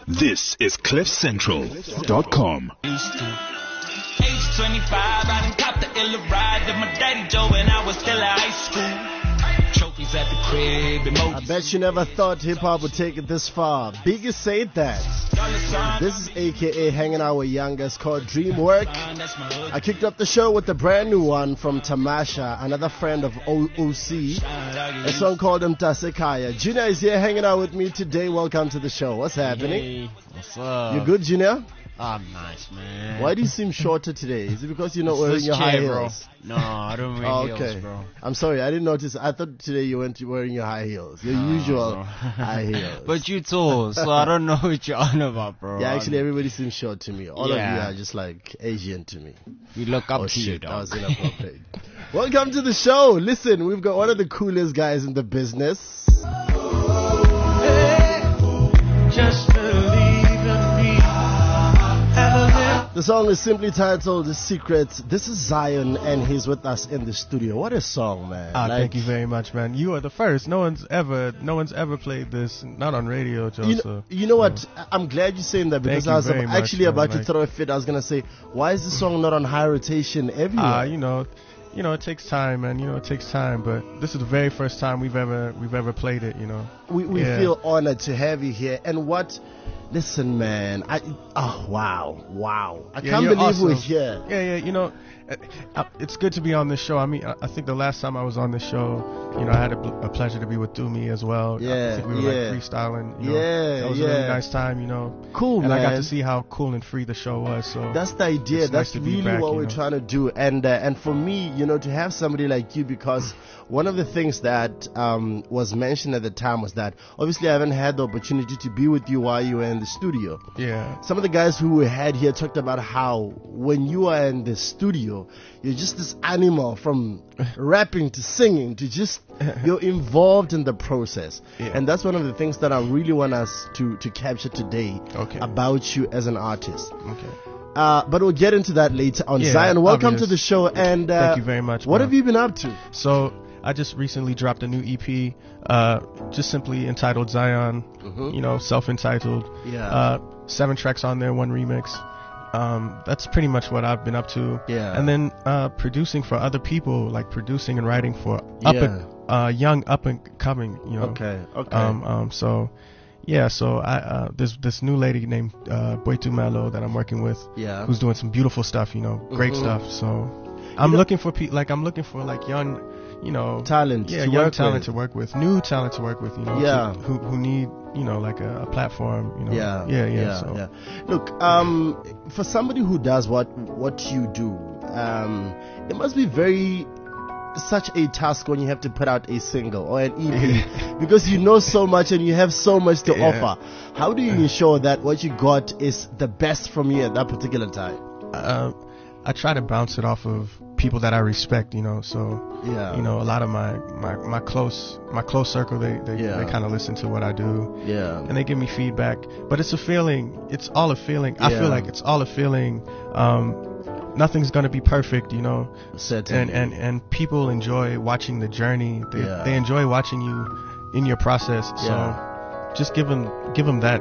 This is CliffCentral.com. Age 25, I done copped the illa ride with my daddy Joe when I was still at high school. Trophies at the crib, emojis. I bet you never thought hip-hop would take it this far. Biggie said that. This is AKA hanging out with youngest called Dreamwork. I kicked up the show with a brand new one from Tamasha, another friend of OC. A song called Mtasekaya. Junior is here hanging out with me today. Welcome to the show. What's happening? Hey, what's up? You good, Junior? I'm nice, man. Why do you seem shorter today? Is it because you're not wearing your high heels? Bro. No, I don't wear heels, bro. I'm sorry, I didn't notice. I thought today you weren't wearing your high heels. Your usual high heels. But you tall, so I don't know what you're on about, bro. Yeah, actually, everybody seems short to me. All of you are just like Asian to me. We look up to you, That dog. was inappropriate. Welcome to the show. Listen, we've got one of the coolest guys in the business. Just believe in me. The song is simply titled The Secret. This is Zion, and he's with us in the studio. What a song, man. Thank you very much, man. You are the first. No one's ever played this, not on radio, Joseph. You know what? I'm glad you're saying that, because Thank you I was very actually much, about man. to throw a fit. I was going to say, why is this song not on high rotation everywhere? You know, it takes time, man. It takes time, but this is the very first time we've ever played it, We feel honored to have you here. And listen, man, wow. I can't you're believe awesome. we're here. Yeah, it's good to be on this show. I mean, I think the last time I was on this show, I had a pleasure to be with Doomy as well. Yeah, I think we were like freestyling. That was a yeah. really nice time, Cool, and man. I got to see how cool and free the show was. So That's the idea. it's That's nice to be really back, what we're trying to do. And for me, to have somebody like you, because one of the things that was mentioned at the time was that obviously I haven't had the opportunity to be with you while you were in the studio. Yeah. Some of the guys who we had here talked about how when you are in the studio, you're just this animal, from rapping to singing to just, you're involved in the process. Yeah. And that's one of the things that I really want us to capture today about you as an artist. Okay. But we'll get into that later on. Yeah, Zion, welcome obvious. to the show. And Thank you very much. What bro. have you been up to? So I just recently dropped a new EP, just simply entitled Zion. Self-entitled. Yeah. 7 tracks on there, 1 remix. That's pretty much what I've been up to. Yeah. And then producing for other people, like producing and writing for young up and coming. Okay. So I there's this new lady named Boitu Melo that I'm working with. Yeah. Who's doing some beautiful stuff. Great stuff. So I'm looking for young, talent. Yeah, to young work talent with. to work with, new talent to work with. Yeah. Who need like a platform. Yeah. So. Look, for somebody who does what you do, it must be such a task when you have to put out a single or an EP because you know so much and you have so much to offer. How do you ensure that what you got is the best from you at that particular time? I try to bounce it off of people that I respect, so a lot of my close circle, they kind of listen to what I do, and they give me feedback. But it's a feeling. It's all a feeling. I feel like it's all a feeling. Nothing's gonna be perfect, Certainly. and people enjoy watching the journey. They enjoy watching you in your process. So just give them that,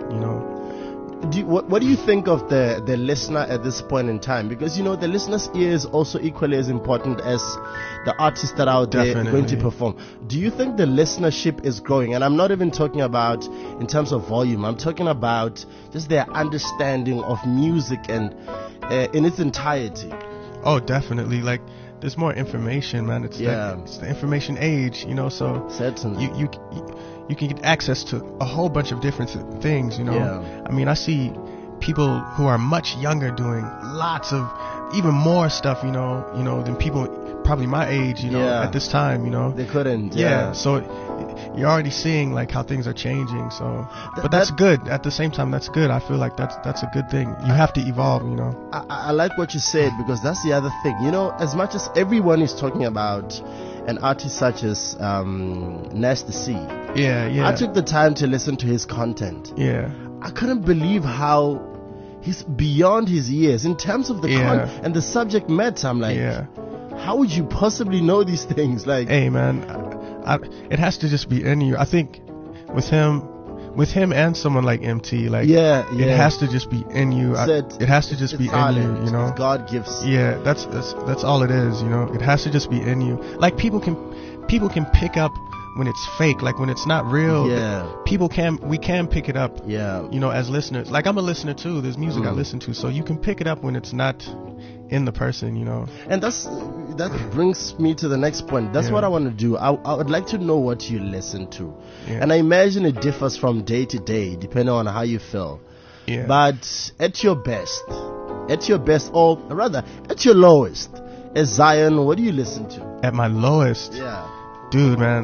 What do you think of the listener at this point in time? Because the listener's ear is also equally as important as the artists that are out there going to perform. Do you think the listenership is growing? And I'm not even talking about in terms of volume. I'm talking about just their understanding of music and in its entirety. Oh, definitely. Like, there's more information, man. It's the information age, So Certainly. You can get access to a whole bunch of different things, I mean, I see people who are much younger doing lots of even more stuff, than people probably my age, at this time, They couldn't. So you're already seeing like how things are changing. So, but that's good. At the same time, that's good. I feel like that's a good thing. You have to evolve, I like what you said, because that's the other thing. As much as everyone is talking about an artist such as Nasty C. Yeah. I took the time to listen to his content. Yeah. I couldn't believe how he's beyond his years in terms of the content and the subject matter. I'm like, how would you possibly know these things? Like, hey, man, it has to just be in you. I think with him, with him and someone like MT, like it has to just be in you. It has to just be in you, you know. God gives. Yeah, that's all it is, you know. It has to just be in you. Like people can pick up when it's fake, like when it's not real. Yeah. We can pick it up. Yeah. You know, as listeners. Like I'm a listener too. There's music I listen to, so you can pick it up when it's not in the person, you know. And that brings me to the next point. That's what I want to do. I would like to know what you listen to. Yeah. And I imagine it differs from day to day, depending on how you feel. Yeah. But at your best, or rather, at your lowest, as Zion, what do you listen to? At my lowest? Yeah. Dude, man,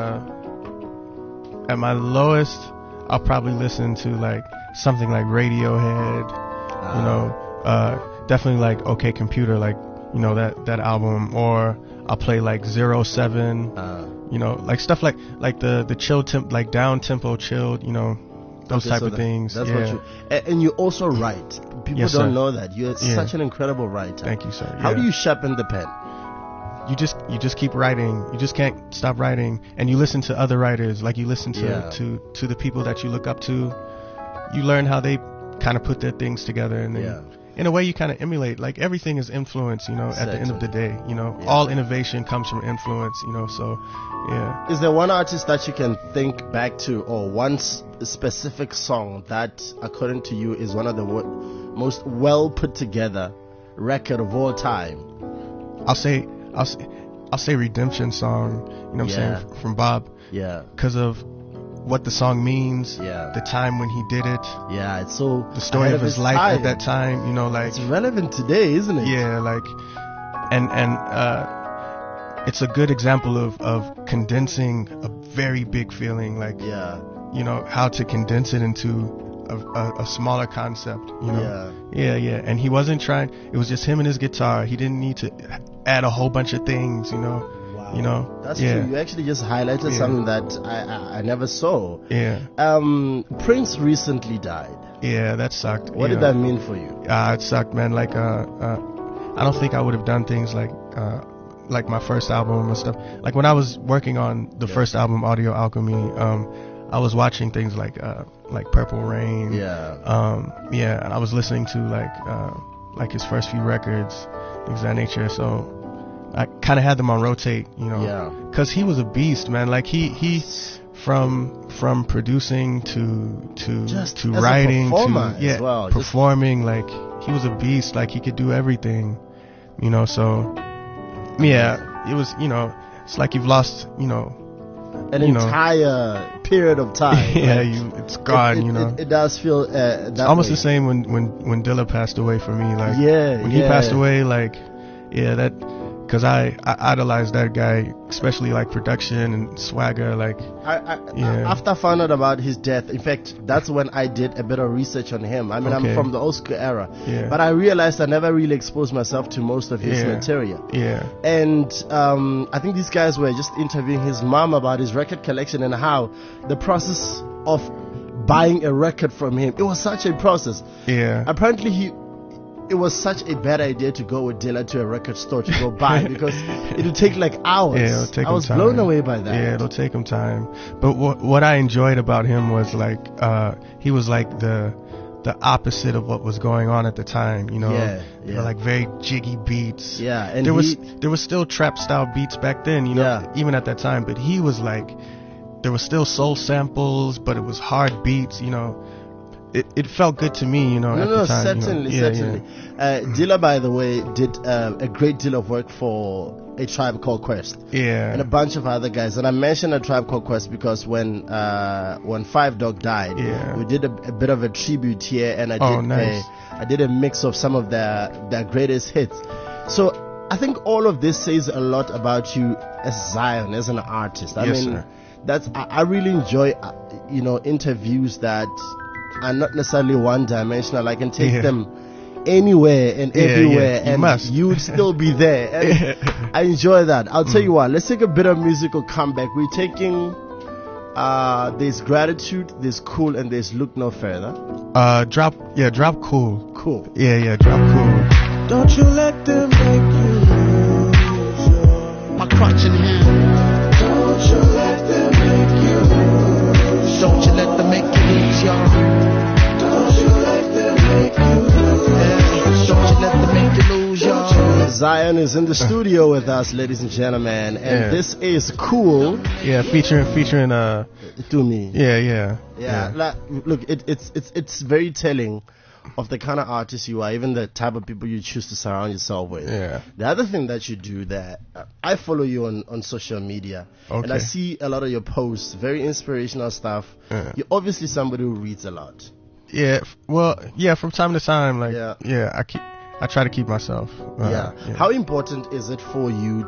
at my lowest, I'll probably listen to like something like Radiohead, you know, definitely like OK Computer, like, you know, that album, or I'll play like 07, you know, like stuff like the chill like down tempo chilled, you know, those type of things. That's what you, and you also write. People don't know that you're such an incredible writer. Thank you, sir. How do you sharpen the pen? You just keep writing. You just can't stop writing, and you listen to other writers. Like you listen to the people that you look up to. You learn how they kind of put their things together, and then in a way you kind of emulate. Like everything is influence, you know. At the end of the day, you know, all innovation comes from influence, you know. So, yeah. Is there one artist that you can think back to, or one specific song that, according to you, is one of the most well put together record of all time? I'll say Redemption Song, you know what I'm saying, from Bob. Yeah. Because of what the song means, the time when he did it. Yeah, it's so the story of his life at that time, you know, like it's relevant today, isn't it? Yeah, like and it's a good example of condensing a very big feeling, like you know, how to condense it into a smaller concept, you know. Yeah. And he wasn't trying. It was just him and his guitar. He didn't need to add a whole bunch of things, you know. Wow. You know. That's true. You actually just highlighted something that I never saw. Yeah. Prince recently died. Yeah, that sucked. What did that mean for you? It sucked, man. Like I don't think I would have done things like my first album and stuff. Like when I was working on the first album, Audio Alchemy, I was watching things like Purple Rain. And I was listening to like his first few records, things of that nature. So I kind of had them on rotate, you know, because he was a beast, man. Like he from producing to writing to performing, like he was a beast. Like he could do everything, you know. So it was, you know, it's like you've lost, you know, an entire period of time. It's gone, you know. It does feel that almost way. the same when Dilla passed away for me. Like when he passed away, like that, because I idolized that guy, especially like production and swagger. Like after I found out about his death, in fact, that's when I did a bit of research on him. I mean, I'm from the old school era, but I realized I never really exposed myself to most of his material. And I think these guys were just interviewing his mom about his record collection and how the process of buying a record from him, it was such a process. Apparently it was such a bad idea to go with Dilla to a record store to go buy, because it would take like hours. It'll take I was blown away by that. Yeah, it'll take him time. But what I enjoyed about him was like he was like the opposite of what was going on at the time, you know. They were like very jiggy beats. And there was still trap style beats back then, you know, even at that time. But he was like, there was still soul samples, but it was hard beats, you know. It felt good to me, you know, at the time. Certainly. Dilla, by the way, did a great deal of work for A Tribe Called Quest. And a bunch of other guys. And I mentioned A Tribe Called Quest because when Five Dog died, we did a bit of a tribute here, and I did a mix of some of their greatest hits. So I think all of this says a lot about you as Zion, as an artist. I mean, I really enjoy, you know, interviews that are not necessarily one-dimensional. I can take them anywhere and everywhere, and you would still be there. And I enjoy that. I'll tell you what, let's take a bit of musical comeback. We're taking there's Gratitude, there's Cool, and there's Look No Further. Drop Cool. Cool. Drop Cool. Don't you let them make you lose my crutch in hand. Don't you let them make you lose. Don't you let them make you Zion is in the studio with us, ladies and gentlemen, and this is Cool. Yeah, featuring Dumi. Yeah. Like, look, it's very telling of the kind of artist you are, even the type of people you choose to surround yourself with. Yeah. The other thing that you do that, I follow you on social media, and I see a lot of your posts, very inspirational stuff. Yeah. You're obviously somebody who reads a lot. Yeah, well, from time to time, like, I try to keep myself. How important is it for you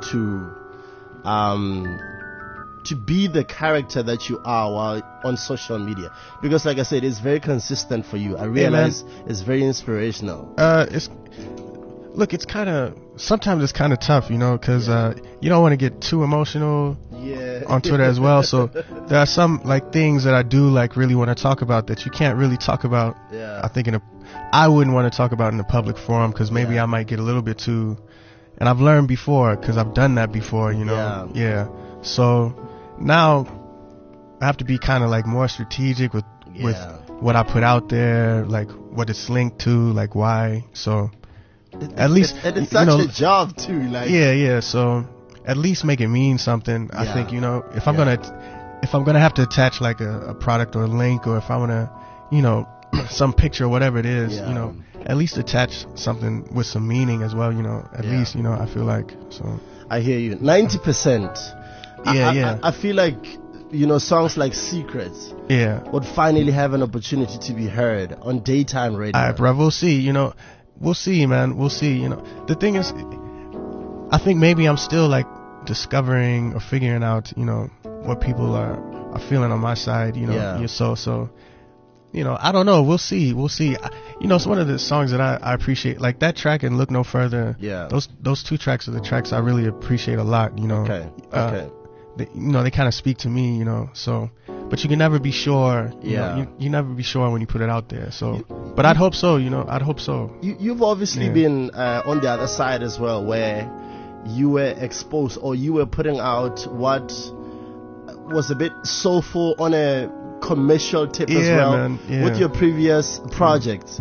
to be the character that you are while on social media? Because like I said, it's very consistent for you. I realize it's very inspirational. It's kind of, sometimes it's kind of tough, because you don't want to get too emotional on Twitter as well. So there are some like things that I do like really want to talk about that you can't really talk about. I think I wouldn't want to talk about in a public forum, because maybe I might get a little bit too, and I've learned before, because I've done that before, So now I have to be kind of like more strategic with what I put out there, like what it's linked to, like why. So at least it's such a job too, like so at least make it mean something. I think if I'm gonna have to attach like a product or a link, or if I want to some picture or whatever it is, at least attach something with some meaning as well, at least I feel like. So I hear you. 90%. I feel like songs like Secrets would finally have an opportunity to be heard on daytime radio. Alright, bro, we'll see. We'll see, man. We'll see. The thing is, I think maybe I'm still like discovering or figuring out, what people are feeling on my side. So I don't know. We'll see. It's one of the songs that I appreciate, like that track and Look No Further. Yeah. Those two tracks are the tracks I really appreciate a lot. Okay. They kind of speak to me. So, but you can never be sure. You never be sure when you put it out there. So, but I'd hope so. I'd hope so. You've obviously been on the other side as well, where you were exposed, or you were putting out what was a bit soulful on a commercial tip as well, with your previous projects.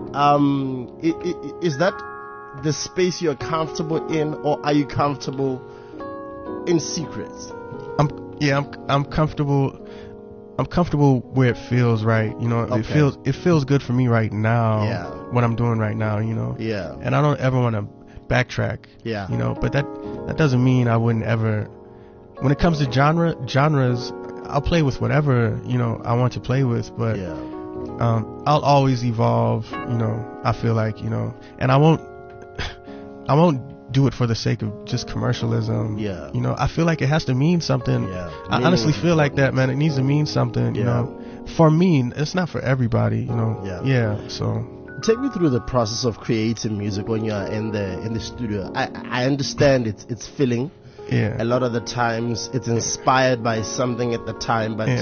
Is that the space you're comfortable in, or are you comfortable in Secrets? I'm comfortable. I'm comfortable where it feels right. It feels good for me right now. What I'm doing right now. And I don't ever want to backtrack. But that doesn't mean I wouldn't ever. When it comes to genres, I'll play with whatever I want to play with, but I'll always evolve. I feel like and I won't do it for the sake of just commercialism. I feel like it has to mean something. I honestly feel like that, man. It needs to mean something. For me, it's not for everybody. So take me through the process of creating music when you are in the studio. I understand it's filling. A lot of the times it's inspired by something at the time, but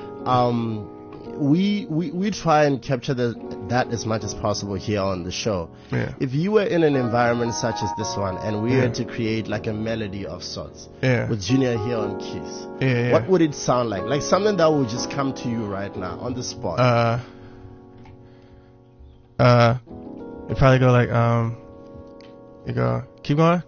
we try and capture that as much as possible here on the show. If you were in an environment such as this one, and we had to create like a melody of sorts with Junior here on keys, what would it sound like? Like something that would just come to you right now on the spot. It'd probably go like you go, keep going.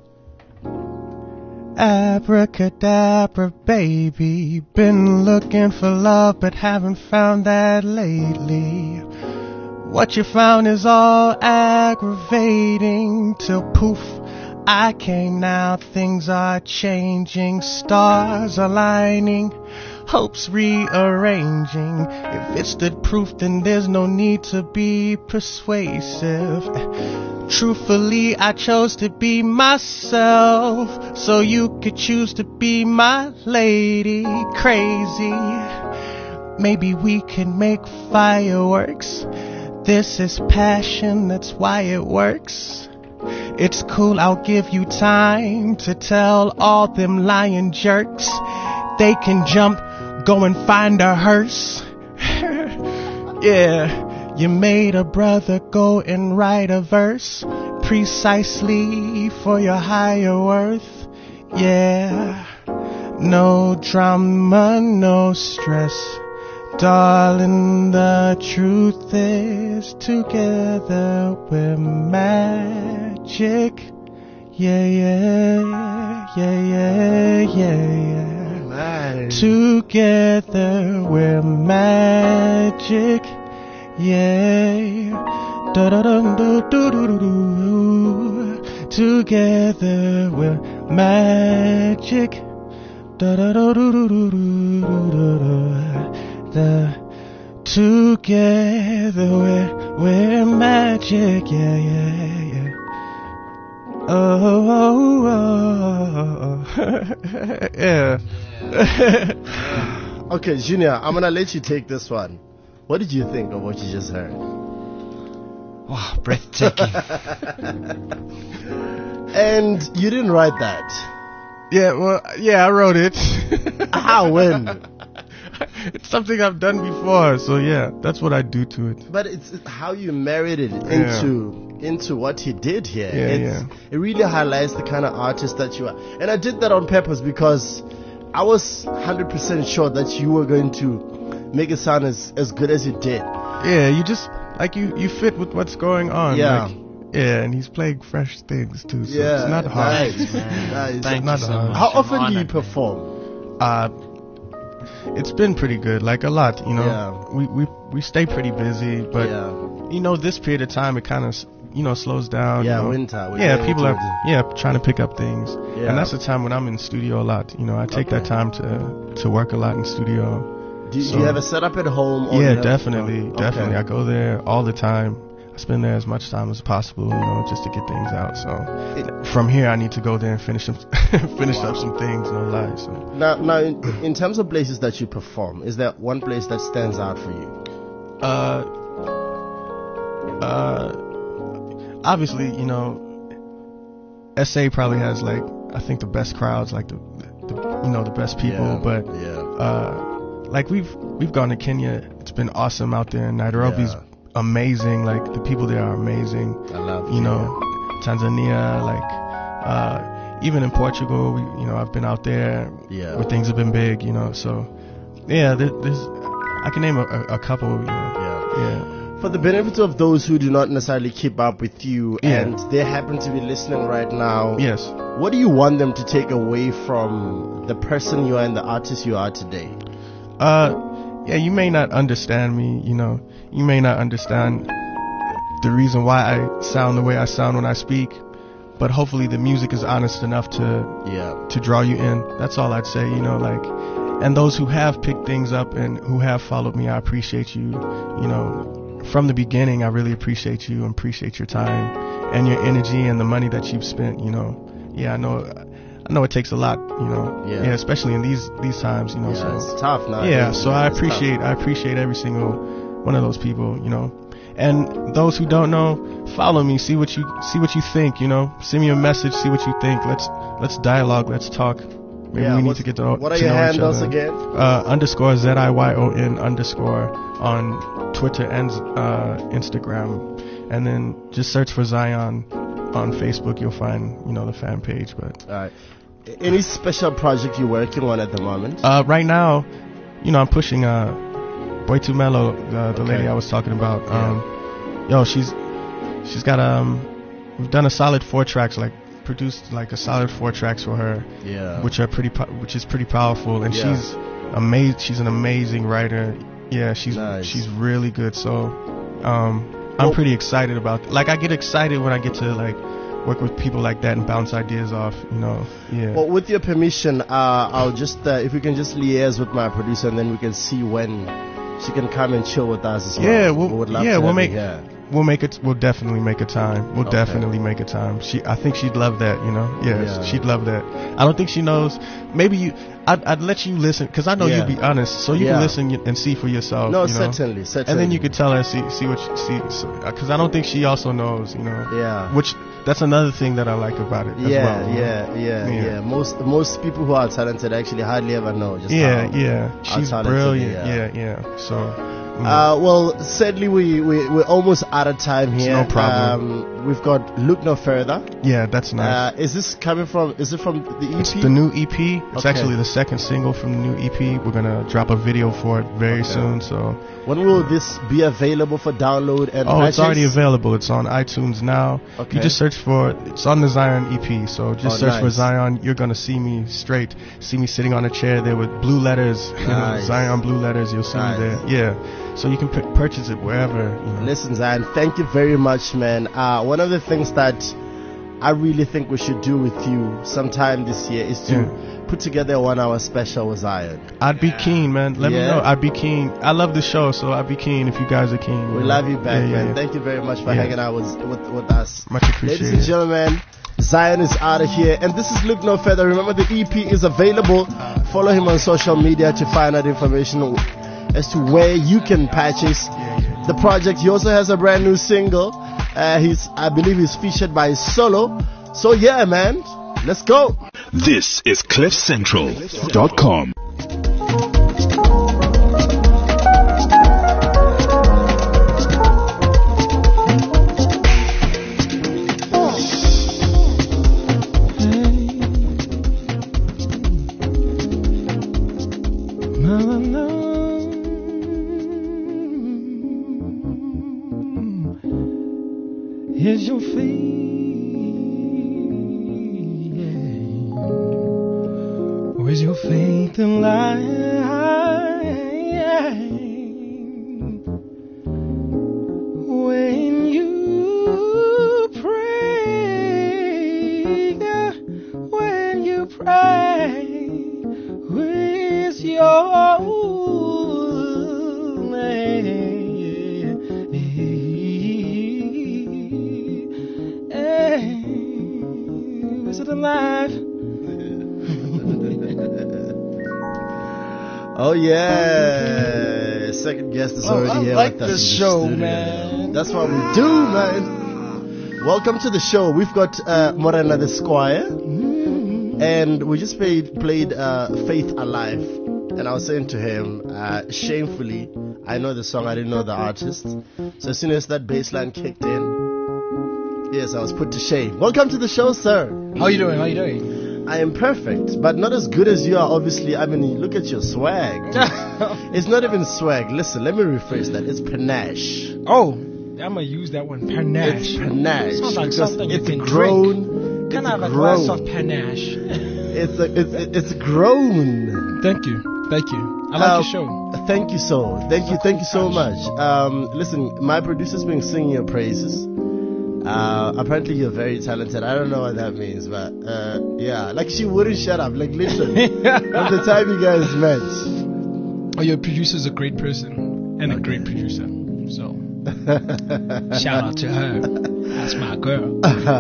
Abracadabra, baby, been looking for love but haven't found that lately. What you found is all aggravating, till poof, I came. Now things are changing, stars are aligning, hopes rearranging. If it's the proof, then there's no need to be persuasive. Truthfully, I chose to be myself, so you could choose to be my lady. Crazy, maybe we can make fireworks. This is passion, that's why it works. It's cool, I'll give you time to tell all them lying jerks. They can jump, go and find a hearse. You made a brother go and write a verse precisely for your higher worth. No drama, no stress. Darling, the truth is together we're magic. Yeah, yeah, yeah, yeah, yeah. Nice. Together we're magic. Yeah. Da da da do do do do. Together we're magic. Da da da do do do do do. Together we're magic. Yeah, yeah, yeah. Oh, yeah. Okay, Junior, I'm gonna let you take this one. What did you think of what you just heard? Wow, breathtaking. And you didn't write that. Yeah, well, yeah, I wrote it. How? When? It's something I've done before, so yeah, that's what I do to it. But it's how you married it into what he did here. Yeah, It really highlights the kind of artist that you are. And I did that on purpose because I was 100% sure that you were going to make it sound as good as you did. Yeah, you just, like, you fit with what's going on. Yeah. Like, yeah, and he's playing fresh things too, so it's not hard. Nice. Thank not you so hard. much. How I'm often do you honored. perform? It's been pretty good, like a lot, you know. Yeah. We stay pretty busy, but you know, this period of time it kind of slows down. Yeah, you know. winter. Yeah, people are trying to pick up things, Yeah. and that's the time when I'm in studio a lot. You know, I take that time to work a lot in studio. Do you have a setup at home? Or Yeah, you have- definitely. Okay. I go there all the time. I spend there as much time as possible, you know, just to get things out. So from here, I need to go there and finish up some things. No lie. So. Now, in terms of places that you perform, is there one place that stands out for you? Obviously, you know, SA probably has, like, I think the best crowds, like the best people. But like we've gone to Kenya. It's been awesome out there. Nairobi's amazing. Like, the people there are amazing. I love Tanzania, like even in Portugal, I've been out there where things have been big, you know. So yeah, there's I can name a couple, you know. Yeah. For the benefit of those who do not necessarily keep up with you and they happen to be listening right now, yes, what do you want them to take away from the person you are and the artist you are today? Yeah, you may not understand me, you know. You may not understand the reason why I sound the way I sound when I speak, but hopefully the music is honest enough to draw you in. That's all I'd say, you know, like. And those who have picked things up and who have followed me, I appreciate you, you know. From the beginning, I really appreciate you and appreciate your time and your energy and the money that you've spent, you know. Yeah, I know it takes a lot, you know. Yeah, especially in these times, you know. Yeah, so it's tough now. Yeah, so I appreciate every single one of those people, you know. And those who don't know, follow me, see what you think, you know. Send me a message, see what you think. Let's dialogue, let's talk. Maybe we need to get to know each other. What are your handles again? _ ZIYON_ on Twitter and Instagram, and then just search for Zion on Facebook. You'll find, you know, the fan page. But all right. Any special project you're working on at the moment? Right now, you know, I'm pushing Boy Too Mellow, the lady I was talking about. She's got we've done a solid 4 tracks, like produced like a solid 4 tracks for her, which is pretty powerful, and she's amazing. She's an amazing writer. Yeah, she's really good. So I'm pretty excited about like I get excited when I get to like work with people like that and bounce ideas off, you know. Yeah. Well, with your permission, I'll just if we can just liaise with my producer, and then we can see when she can come and chill with us as well. Yeah, we'll definitely make a time. We'll definitely make a time. I think she'd love that, you know. Yeah, she'd love that. I don't think she knows. Maybe I'd let you listen, because I know you'd be honest, so you can listen and see for yourself. No, you know? certainly. And then you could tell her, see what she sees, because I don't think she also knows, you know. Yeah. Which that's another thing that I like about it. Yeah. Most people who are talented actually hardly ever know. Just she's brilliant. Yeah. So. Well, sadly, we're almost out of time here. It's no problem. We've got Look No Further. Yeah, that's nice. Is it from the EP? It's the new EP. It's actually the second single from the new EP. We're going to drop a video for it very soon. So when will this be available for download and purchase? It's already available. It's on iTunes now. Okay. You just search for it's on the Zion EP. So just search for Zion. You're going to see me straight. See me sitting on a chair there with blue letters. Nice. Zion blue letters. You'll see me there. Yeah. So you can purchase it wherever. Listen, Zion, thank you very much, man. One of the things that I really think we should do with you sometime this year is to put together a 1-hour special with Zion. I'd be keen, man. Let me know. I'd be keen. I love the show, so I'd be keen if you guys are keen. We love you back, man. Yeah. Thank you very much for hanging out with us. Much appreciated. Ladies and gentlemen, Zion is out of here, and this is Look No Further. Remember, the EP is available. Follow him on social media to find out information as to where you can purchase the project. He also has a brand new single. I believe he's featured by Solo. So yeah, man, let's go. This is CliffCentral.com. Here's your faith. Where's your faith in life? When you pray, where's your alive. Oh yeah, second guest is already here. I like this show, man. That's what we do, man. Welcome to the show. We've got Morena the Squire, and we just played Faith Alive. And I was saying to him, shamefully, I know the song, I didn't know the artist. So as soon as that bass line kicked in, yes, I was put to shame. Welcome to the show, sir. How you doing? I am perfect, but not as good as you are, obviously. I mean, look at your swag. It's not even swag. Listen, let me rephrase that. It's panache. Oh, I'm going to use that one. Panache. It's panache. Sounds like something you can grown. Drink. Can I have a glass of panache? It's grown. Thank you. I like your show. Thank you so much. Listen, my producer's been singing your praises. Apparently you're very talented. I don't know what that means, but yeah, like she wouldn't shut up. Like, listen, from the time you guys met. Oh, your producer's a great person and a great producer. So shout out to her. That's my girl.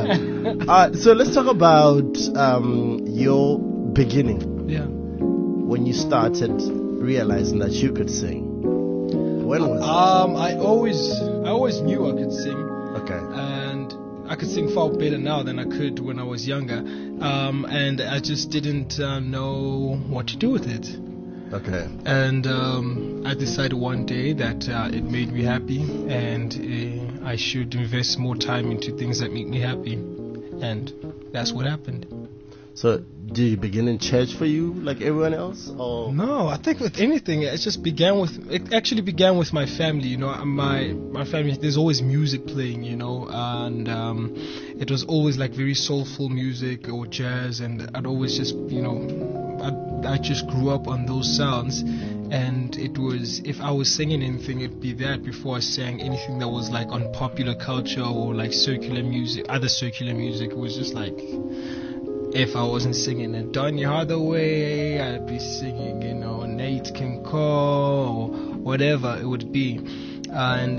So let's talk about your beginning. Yeah. When you started realizing that you could sing. When was it? I always knew I could sing. Okay. And I could sing far better now than I could when I was younger. And I just didn't know what to do with it. Okay. And I decided one day that it made me happy, and I should invest more time into things that make me happy. And that's what happened. So, did you begin in church for you, like everyone else, or? No, I think with anything, it actually began with my family. You know, my family. There's always music playing, you know, and it was always like very soulful music or jazz, and I'd always just, you know, I just grew up on those sounds, and it was, if I was singing anything, it'd be that before I sang anything that was like on popular culture or like circular music, other circular music. It was just like, if I wasn't singing a Donny Hathaway, I'd be singing, you know, Nate King Cole or whatever it would be. And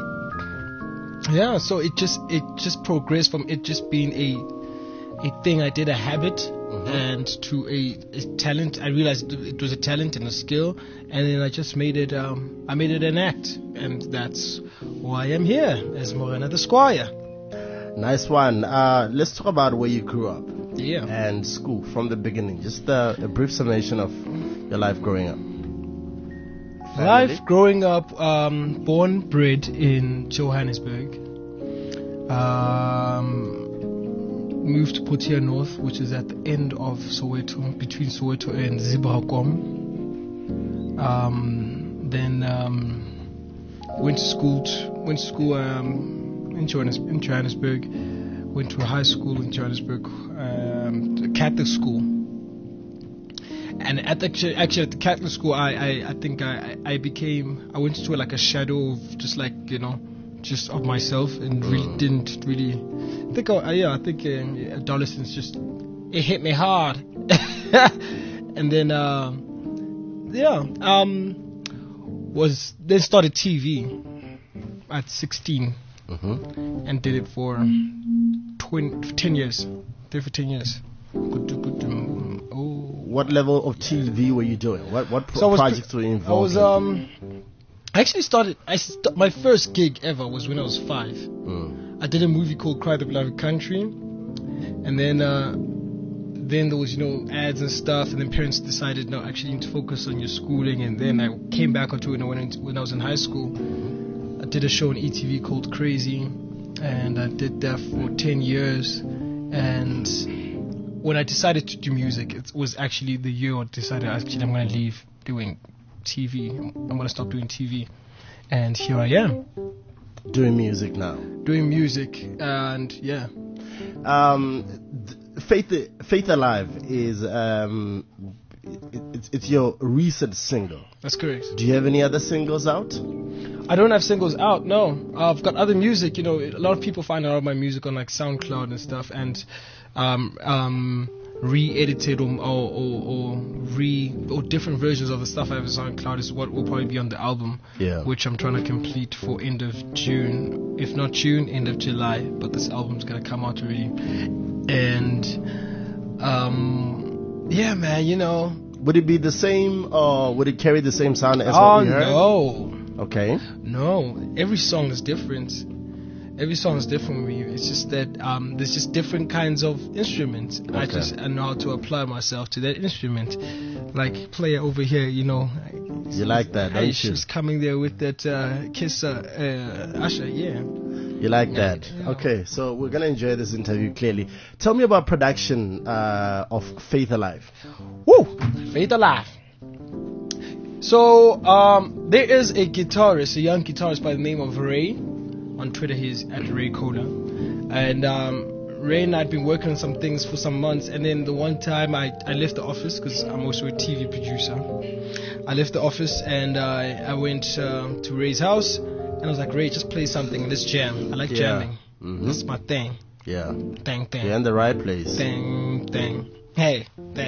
yeah, so it just progressed from it just being a thing I did, a habit, and to a talent. I realized it was a talent and a skill, and then I just made it an act, and that's why I'm here as Morena the Squire. Nice one. Let's talk about where you grew up. Yeah. And school from the beginning. Just a brief summation of your life growing up. family? Life growing up, born, bred in Johannesburg. Moved to Protea North, which is at the end of Soweto, between Soweto and Zimbabwe. Then went to school in Johannesburg. Went to a high school in Johannesburg, Catholic school. And at the Catholic school, I think I went to like a shadow of just like, just of myself, and really didn't really think. I think adolescence just, it hit me hard. And then then started TV at 16, and did it for 10 years. Did it for 10 years. What level of TV were you doing? What projects were you involved in? I actually started. My first gig ever was when I was 5. I did a movie called Cry the Beloved Country, and then there was ads and stuff, and then parents decided no, actually you need to focus on your schooling. And then I came back onto it when I was in high school. I did a show on ETV called Crazy, and I did that for 10 years. And when I decided to do music, it was actually the year I decided I'm going to leave doing TV. I'm going to stop doing TV. And here I am. Doing music now. Doing music, and yeah. Faith Alive is it's your recent single. That's correct. Do you have any other singles out? I don't have singles out, no. I've got other music, a lot of people find out my music on like SoundCloud and stuff, and re-edited or different versions of the stuff I have on SoundCloud is what will probably be on the album, which I'm trying to complete for end of June, if not June, end of July. But this album's gonna come out already, and yeah, man, Would it be the same, or would it carry the same sound as what we heard? No. Okay. No, every song is different. Every song is different with me. It's just that there's just different kinds of instruments. Okay. I know how to apply myself to that instrument. Like player over here, You like that, don't you? She's coming there with that Kiss Usher, yeah. You like that? Yeah. Okay, so we're gonna enjoy this interview clearly. Tell me about production of Faith Alive. Woo! Faith Alive. So there is a guitarist, a young guitarist by the name of Ray. On Twitter, he's at Ray Cola. And Ray and I had been working on some things for some months. And then the one time I left the office, because I'm also a TV producer. I left the office and I went to Ray's house. And I was like, Ray, just play something. Let's jam. I like jamming. Mm-hmm. That's my thing. Yeah. Thing. You're in the right place. Thing. Hey.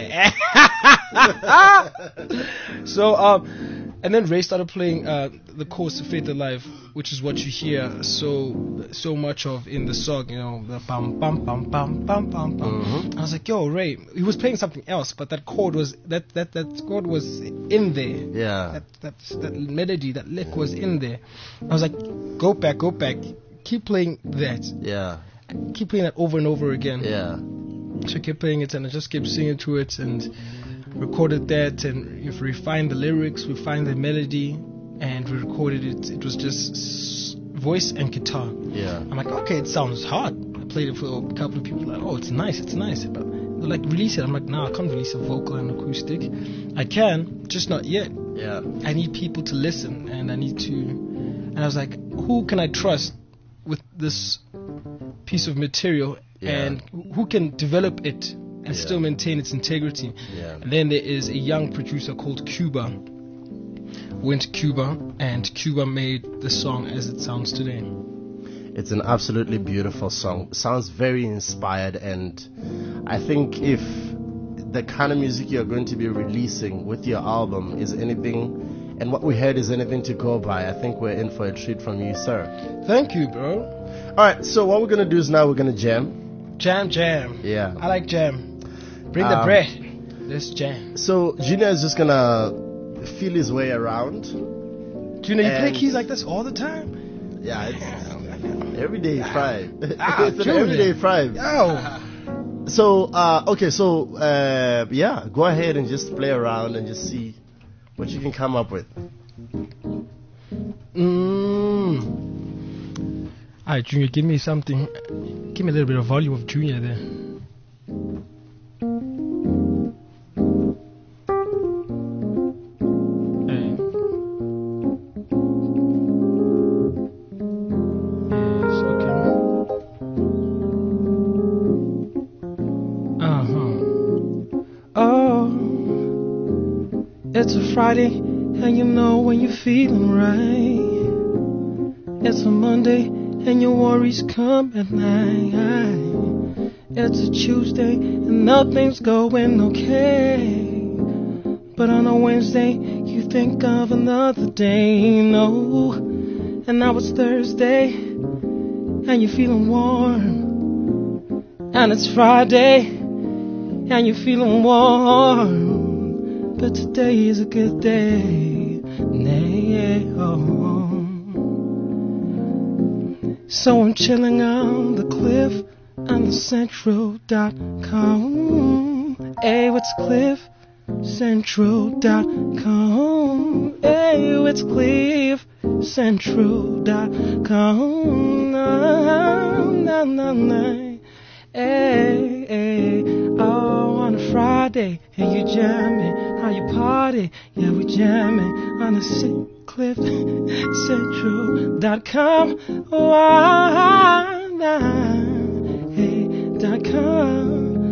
So, and then Ray started playing the chorus of Faith Alive, which is what you hear so much of in the song, the bum bum bum bum bum bum bum. I was like, yo, Ray, he was playing something else, but that chord was that chord was in there. Yeah. That melody, that lick was in there. I was like, go back, keep playing that. Yeah. Keep playing that over and over again. Yeah. So I kept playing it, and I just kept singing to it, and recorded that, and we've refined the lyrics, refined the melody, and we recorded it. It was just voice and guitar. Yeah. I'm like, okay, it sounds hard. I played it for a couple of people, like, oh, it's nice. But they're like, release it. I'm like, no, I can't release a vocal and acoustic. I can, just not yet. Yeah. I need people to listen, and I need to. And I was like, who can I trust with this piece of material? Yeah. And who can develop it and still maintain its integrity? Yeah. And then there is a young producer called Cuba. Went to Cuba, and Cuba made the song as it sounds today. It's an absolutely beautiful song. Sounds very inspired, and I think if the kind of music you're going to be releasing with your album is anything, and what we heard is anything to go by, I think we're in for a treat from you, sir. Thank you, bro. Alright, so what we're going to do is now we're going to jam. Jam. Yeah. I like jam. Bring the bread. Let's jam. So Junior is just going to feel his way around. Junior, you play keys like this all the time? Yeah, it's every day 5. It's an Junior. everyday 5. Yo. So, okay, so, yeah, go ahead and just play around and just see what you can come up with. Alright, Junior, give me something. Give me a little bit of volume of Junior there. It's a Friday, and you know when you're feeling right. It's a Monday, and your worries come at night. It's a Tuesday, and nothing's going okay. But on a Wednesday, you think of another day, no. And now it's Thursday, and you're feeling warm. And it's Friday, and you're feeling warm. But today is a good day. So I'm chilling on the cliff on the Central.com. Hey, what's Cliff? Central.com. Hey, it's Cliff? Central.com. Hey, oh, on a Friday, and you jamming, how you party, yeah, we jamming on the Cliff Central.com, hey.com,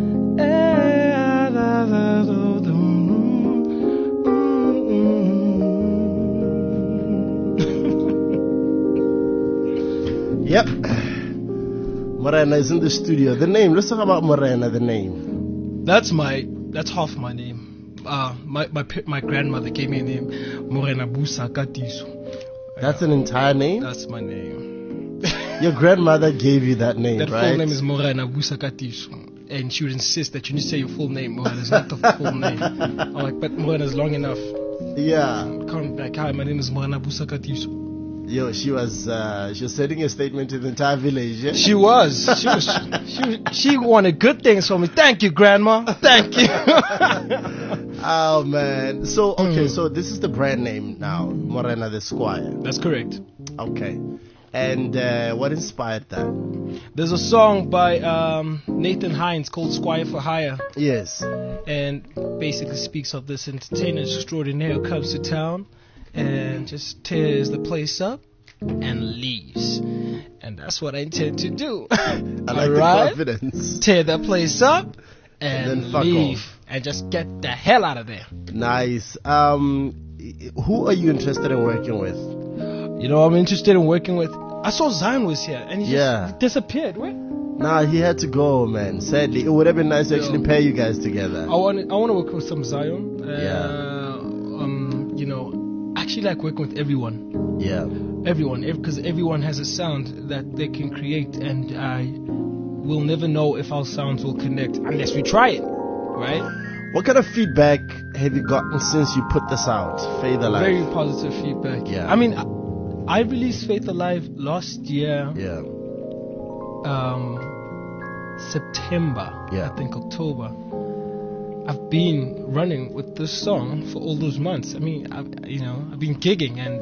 Yep. Morena is in the studio. The name, let's talk about Morena, the name. That's half my name. My grandmother gave me a name, Morena Busa Katiso. That's an entire name? That's my name. Your grandmother gave you that name, that right? That full name is Morena Busa Katiso. And she would insist that you need to say your full name. Morena is not the full name. I'm like, but Morena is long enough. Yeah. Come back, hi, my name is Morena Busa Katiso. Yo, she was setting a statement to the entire village. Yeah? She wanted good things from me. Thank you, Grandma. Thank you. Oh man. So okay, so this is the brand name now, Morena the Squire. That's correct. Okay. And what inspired that? There's a song by Nathan Hines called Squire for Hire. Yes. And basically speaks of this entertainer extraordinaire who comes to town and just tears the place up and leaves. And that's what I intend to do. I like the confidence. Tear the place up and then fuck leave. Off. And just get the hell out of there. Nice. Who are you interested in working with? You know, I'm interested in working with... I saw Zion was here and he just disappeared. Where? Nah, he had to go, man. Sadly, it would have been nice to actually pair you guys together. I want to work with some Zion. You know, I actually like working with everyone. Yeah. Everyone, because everyone has a sound that they can create, and we'll never know if our sounds will connect unless we try it, right? What kind of feedback have you gotten since you put this out, Faith Alive? Very positive feedback. Yeah. I mean, I released Faith Alive last year. Yeah. September. Yeah. I think October. I've been running with this song for all those months. I mean, I've been gigging and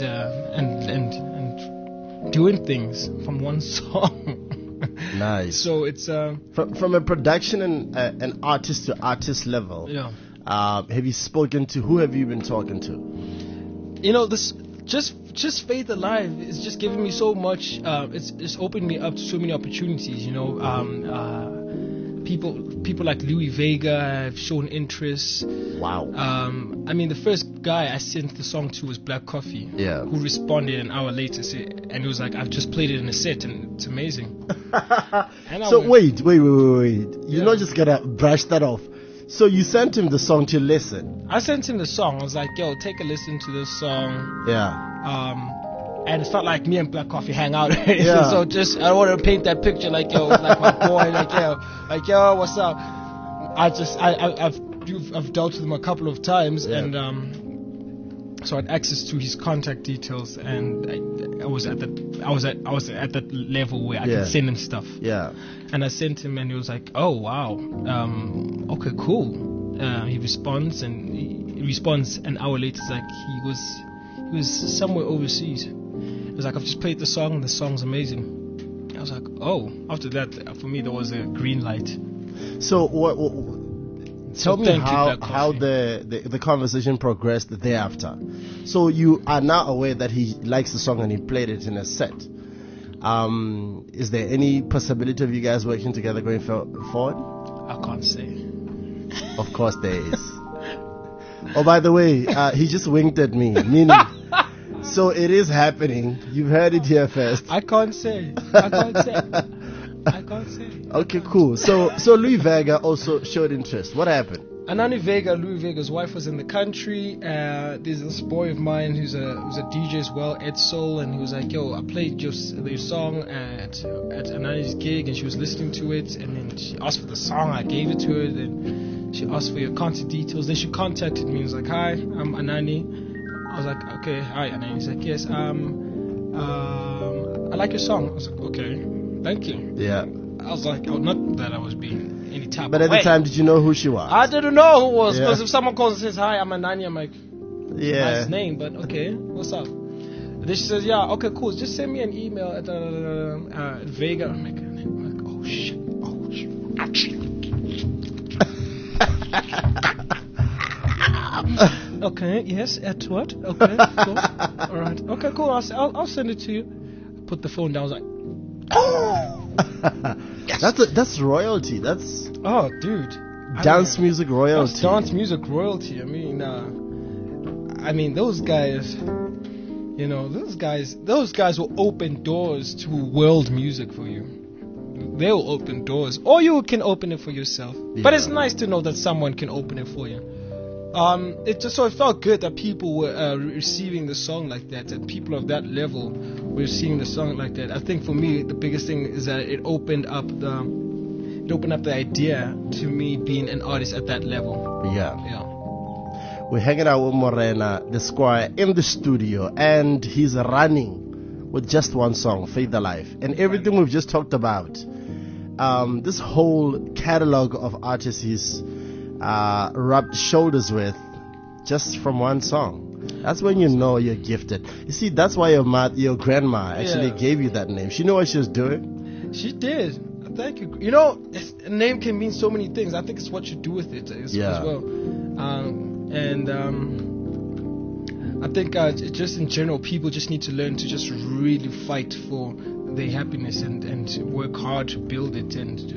doing things from one song. Nice. So it's from a production and an artist to artist level. Yeah. Have you spoken to? Who have you been talking to? You know, this just Faith Alive is just giving me so much. It's opened me up to so many opportunities. You know, people like Louis Vega have shown interest. Wow. I mean, the first guy I sent the song to was Black Coffee. Yeah. Who responded an hour later, and he was like, "I've just played it in a set, and it's amazing." So wait. You're not just gonna brush that off. So you sent him the song to listen. I sent him the song. I was like, "Yo, take a listen to this song." Yeah. And it's not like me and Black Coffee hang out. Yeah. So just, I want to paint that picture like, yo, like my boy, like yo, what's up? I've dealt with him a couple of times, and so I had access to his contact details, and I was at that level where I could send him stuff. Yeah. And I sent him, and he was like, "Oh wow, okay, cool." He responds an hour later. It's like he was somewhere overseas. He was like, I've just played the song and the song's amazing. I was like, oh. After that, for me, there was a green light. So tell me how the conversation progressed thereafter. So you are now aware that he likes the song and he played it in a set. Is there any possibility of you guys working together going forward? I can't say. Of course there is. Oh, by the way, he just winked at me, meaning, so it is happening. You've heard it here first. I can't say. Okay, cool. So Louis Vega also showed interest. What happened? Anani Vega, Louis Vega's wife, was in the country. There's this boy of mine who's a DJ as well, Ed Soul, and he was like, yo, I played your song at Anani's gig, and she was listening to it, and then she asked for the song, I gave it to her, then she asked for your contact details, then she contacted me, and was like, hi, I'm Anani. I was like, okay, hi Anani. He's like, yes, I like your song. I was like, okay, thank you. Yeah. I was like, oh, not that I was being any type but of at the time, did you know who she was? I didn't know who was, because if someone calls and says, hi, I'm Anani, I'm like, nice name, but okay, what's up? And then she says, yeah, okay, cool, just send me an email at Vega. I'm like, oh shit. Okay, yes, at what? Okay, cool. Alright, okay, cool, I'll send it to you. Put the phone down, I was like, yes. That's royalty. That's dude, dance music royalty. That's dance music royalty. I mean, those guys. You know, those guys will open doors to world music for you. They'll open doors, or you can open it for yourself. Yeah. But it's nice to know that someone can open it for you. It felt good that people were receiving the song like that, and people of that level were seeing the song like that. I think for me the biggest thing is that it opened up the idea to me being an artist at that level. Yeah. We're hanging out with Morena, the Squire, in the studio, and he's running with just one song, Faith Alive, and everything we've just talked about. This whole catalog of artists he's rubbed shoulders with just from one song. That's when you know you're gifted. You see, that's why your grandma actually gave you that name. She knew what she was doing. She did. Thank you. You know, a name can mean so many things. I think it's what you do with it as well. I think just in general, people just need to learn to just really fight for their happiness and work hard to build it,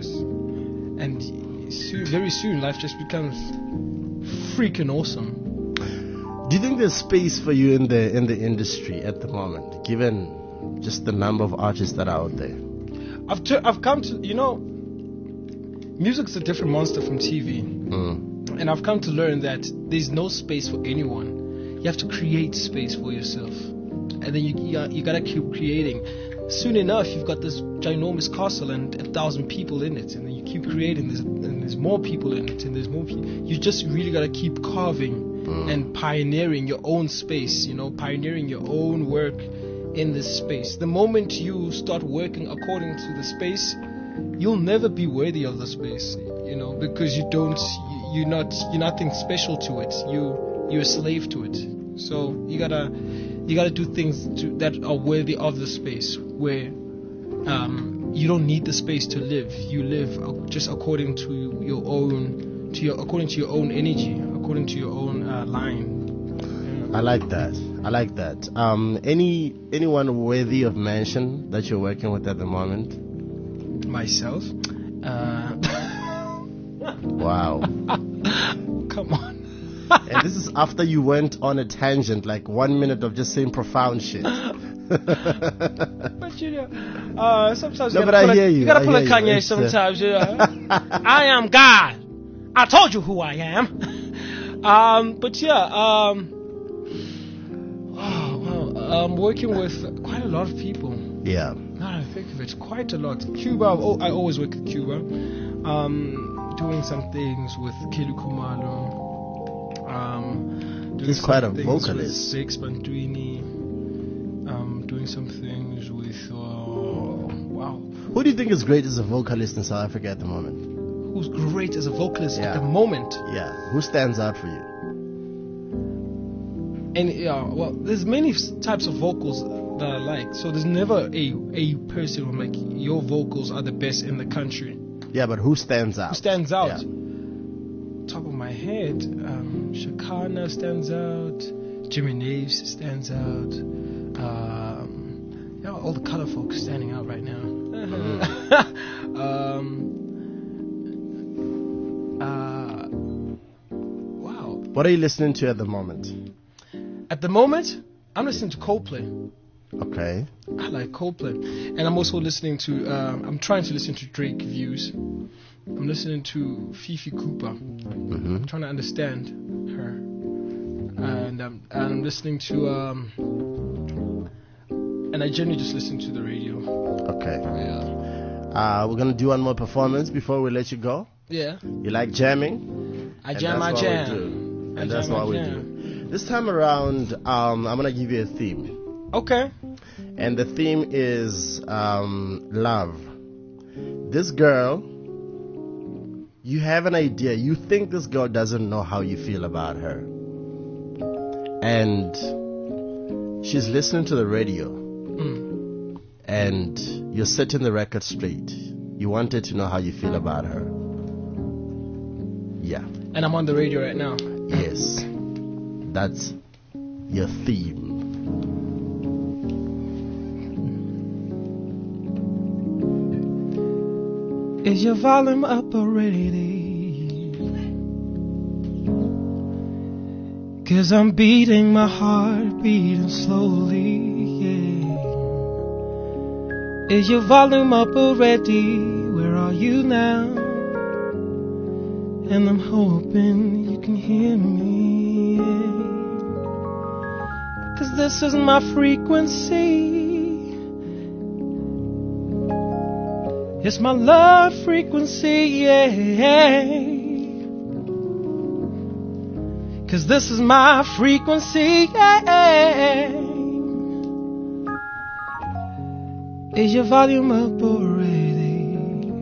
very soon life just becomes freaking awesome. Do you think there's space for you in the industry at the moment, given just the number of artists that are out there? I've come to, music's a different monster from TV, and I've come to learn that there's no space for anyone. You have to create space for yourself, and then you gotta keep creating. Soon enough, you've got this ginormous castle and 1,000 people in it, and then you keep creating this, and there's more people in it, and there's more people. You just really gotta keep carving and pioneering your own space, pioneering your own work in this space. The moment you start working according to the space, you'll never be worthy of the space, because you're nothing special to it. You're a slave to it. So you gotta do things that are worthy of the space, where you don't need the space to live. You live just according to your own energy, according to your own line. I like that. Anyone worthy of mention that you're working with at the moment? Myself. Wow. Come on. And this is after you went on a tangent, like 1 minute of just saying profound shit. But sometimes you gotta pull a Kanye sometimes. I am God. I told you who I am. I'm working with quite a lot of people. Yeah. Now I think of it, quite a lot. Cuba, I always work with Cuba. Doing some things with Kelu Kumalo. He's quite a vocalist. Six Bantuini. Doing some things with Who do you think is great as a vocalist in South Africa at the moment? Who's great as a vocalist at the moment? Yeah. Who stands out for you? And there's many types of vocals that I like. So there's never a person who like your vocals are the best in the country. Yeah, but who stands out? Who stands out? Yeah. Top of my head, Shakana stands out. Jimmy Naves stands out. All the color folks standing out right now. Wow. What are you listening to at the moment? At the moment, I'm listening to Coldplay. Okay. I like Coldplay. And I'm also listening to, I'm trying to listen to Drake Views. I'm listening to Fifi Cooper. I'm trying to understand her. And I'm listening to, and I generally just listen to the radio. Okay. Yeah. We're going to do one more performance before we let you go. Yeah. You like jamming? I jam. And that's what we do. This time around, I'm going to give you a theme. Okay. And the theme is love. This girl, you have an idea. You think this girl doesn't know how you feel about her. And she's listening to the radio. And you're setting the record straight. You wanted to know how you feel about her. Yeah. And I'm on the radio right now. Yes. That's your theme. Is your volume up already? 'Cause I'm beating my heart, beating slowly, yeah. Is your volume up already? Where are you now? And I'm hoping you can hear me, yeah. 'Cause this is my frequency. It's my love frequency, yeah. 'Cause this is my frequency, yeah. Is your volume up already?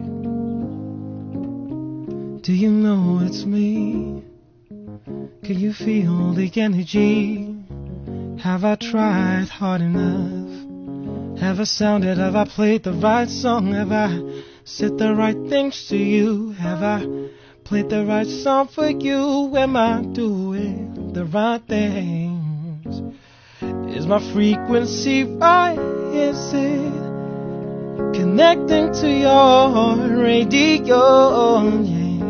Do you know it's me? Can you feel the energy? Have I tried hard enough? Have I sounded? Have I played the right song? Have I said the right things to you? Have I played the right song for you? Am I doing the right things? Is my frequency right? Is it connecting to your radio? Yeah.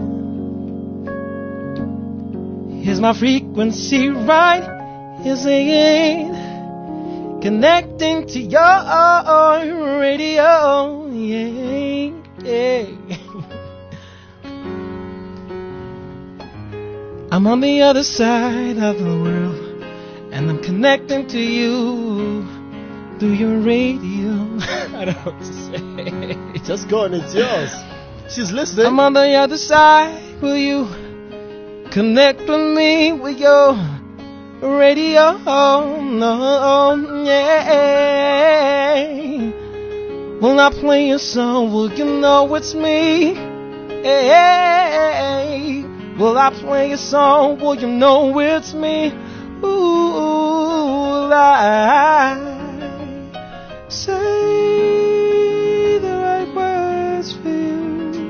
Is my frequency right? Is it connecting to your radio? Yeah, yeah. I'm on the other side of the world, and I'm connecting to you through your radio. I don't know what to say. Just go and it's yours. She's listening. I'm on the other side. Will you connect with me with your radio? No, yeah. Will I play a song? Will you know it's me? Hey. Will I play a song? Will you know it's me? Ooh, will I say the right words for you?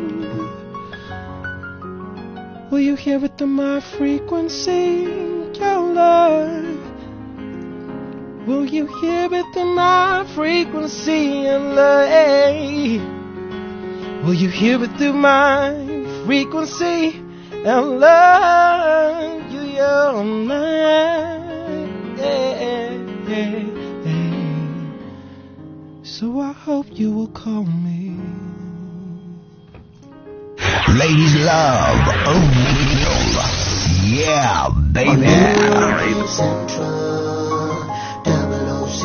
Will you hear it through my frequency, your love? Will you hear it through my frequency and love? Will you hear it through my frequency and love? You're mine, yeah, yeah, yeah. So I hope you will call me. Ladies love original. Yeah, baby. Central, double OC,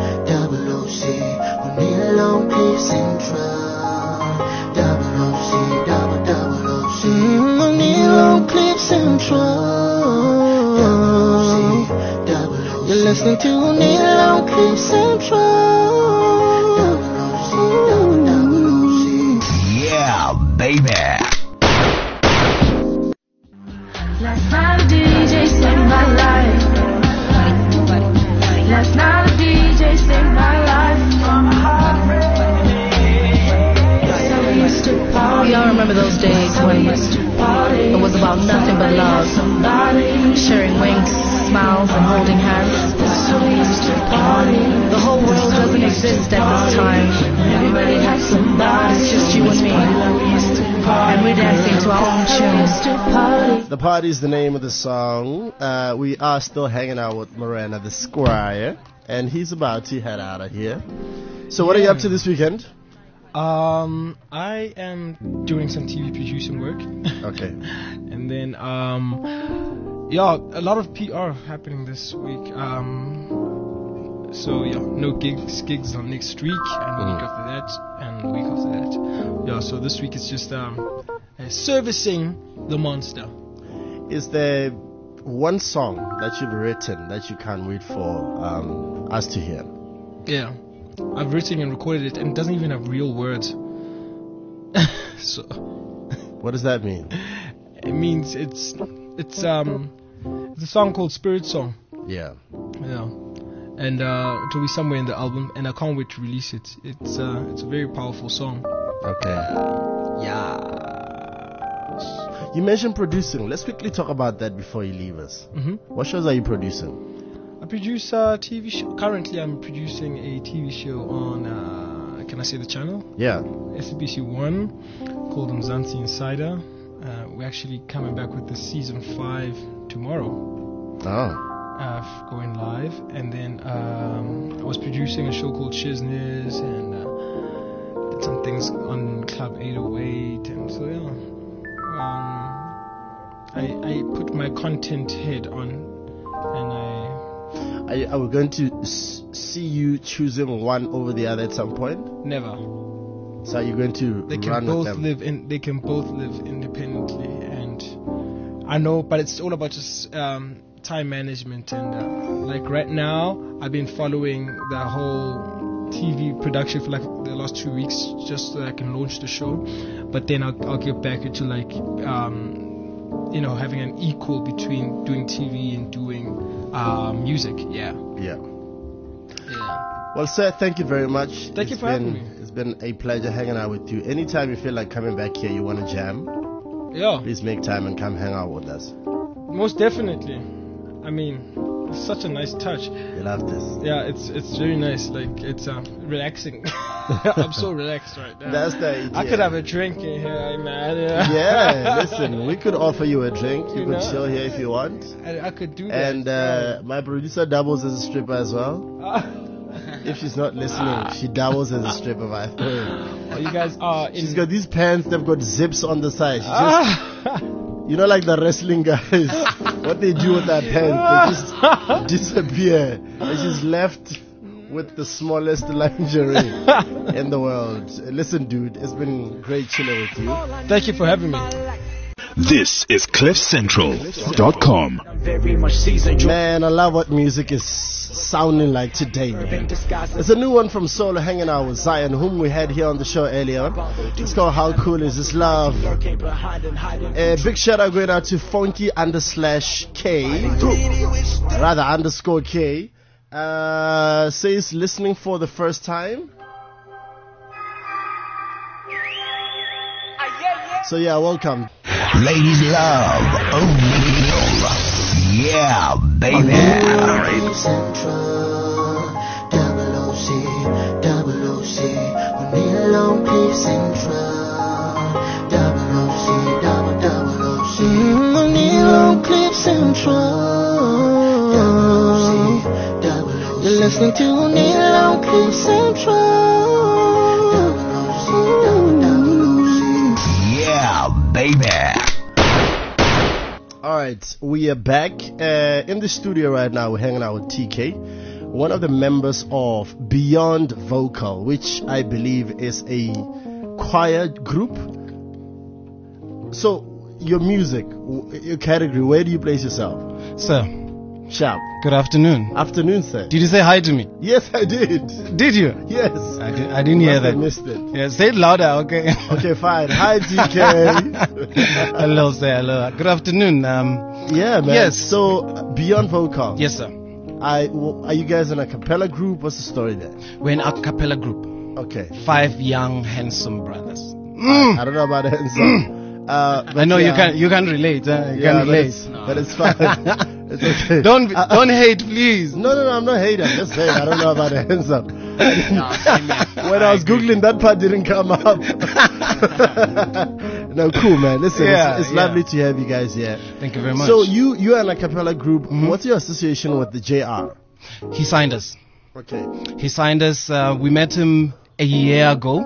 we need a long P Central, double OC, double OC, we need a long Clip Central, double OC, you're listening to need a long Clip Central, double OC, double OC. Yeah, baby. Last night a DJ saved my life. Last night a DJ remember those days when it was about nothing but love, sharing winks, smiles, and holding hands. The whole world doesn't exist at this time. It's just you and me, and we're dancing to our own tunes. The Party is the name of the song. We are still hanging out with Morena the Squire, and he's about to head out of here. So what are you up to this weekend? I am doing some TV producing work. Okay. And then, a lot of PR happening this week. No gigs on next week, and the week after that, and the week after that. Yeah, so this week it's just servicing the monster. Is there one song that you've written that you can't wait for us to hear? Yeah. I've written and recorded it, and it doesn't even have real words. So, what does that mean? It means it's a song called Spirit Song. Yeah. Yeah. And it will be somewhere in the album, and I can't wait to release it. It's a very powerful song. Okay. Yeah. You mentioned producing. Let's quickly talk about that before you leave us. Mm-hmm. What shows are you producing? I produce a TV show. Currently, I'm producing a TV show on, can I say the channel? Yeah. SABC 1, called Mzansi Insider. We're actually coming back with the season 5 tomorrow. Oh. Going live. And then I was producing a show called Shizness, and did some things on Club 808. And so, yeah. I put my content head on, and Are we going to see you choosing one over the other at some point? Never. So are you going to They can run both with them? They can both live independently, and I know, but it's all about just time management. And like right now, I've been following the whole TV production for like the last 2 weeks, just so that I can launch the show. But then I'll get back into like having an equal between doing TV and doing music. Yeah. Well, sir, thank you very much. Thank you for having me. It's been a pleasure hanging out with you. Anytime you feel like coming back here, you want to jam, please make time and come hang out with us. Most definitely. I mean, it's such a nice touch. You love this. Yeah, it's very nice. Like, it's relaxing. I'm so relaxed right now. That's the idea. I could have a drink in here, man. Yeah, listen, we could offer you a drink. You could chill here if you want. I could do that. And my producer doubles as a stripper as well. If she's not listening, she doubles as a stripper. I've heard. You guys are. She's got these pants. They've got zips on the side. She just, like the wrestling guys. What they do with their pants, they just disappear. And she's left with the smallest lingerie in the world. Listen, dude, it's been great chilling with you. Thank you for having me. This is CliffCentral.com. Man, I love what music is sounding like today, man. It's a new one from Solo, hanging out with Zion, whom we had here on the show earlier. It's called How Cool Is This Love? A big shout out going out to Funky_K, rather _K. Says listening for the first time. So yeah, welcome. Ladies love, yeah, baby. Central, double OC, we need a long Cliff Central, double OC, double OC, we need a long Cliff Central, double OC, you're listening to Neil on Cliff Central, double OC, yeah, baby. Alright, we are back in the studio right now. We're hanging out with TK, one of the members of Beyond Vocal, which I believe is a choir group. So, your music, your category, where do you place yourself? Sir. Sharp. Good afternoon. Afternoon, sir. Did you say hi to me? Yes, I did. Did you? Yes. I didn't hear that. I missed it. Yeah, say it louder, okay? Okay, fine. Hi, TK. Hello, sir. Hello. Good afternoon. Yeah, man. Yes. So, Beyond Vocal. Yes, sir. Are you guys in a cappella group? What's the story there? We're in a cappella group. Okay. 5 young, handsome brothers. I don't know about hands up. I know you can't relate. You can't relate. But it's fine. It's okay. Don't hate, please. No, I'm not hating. I'm just saying I don't know about the hands up. When I was googling, that part didn't come up. No, cool, man. Listen, it's lovely to have you guys here. Thank you very much. So you are an a cappella group. What's your association with the JR? He signed us. Okay. He signed us. We met him a year ago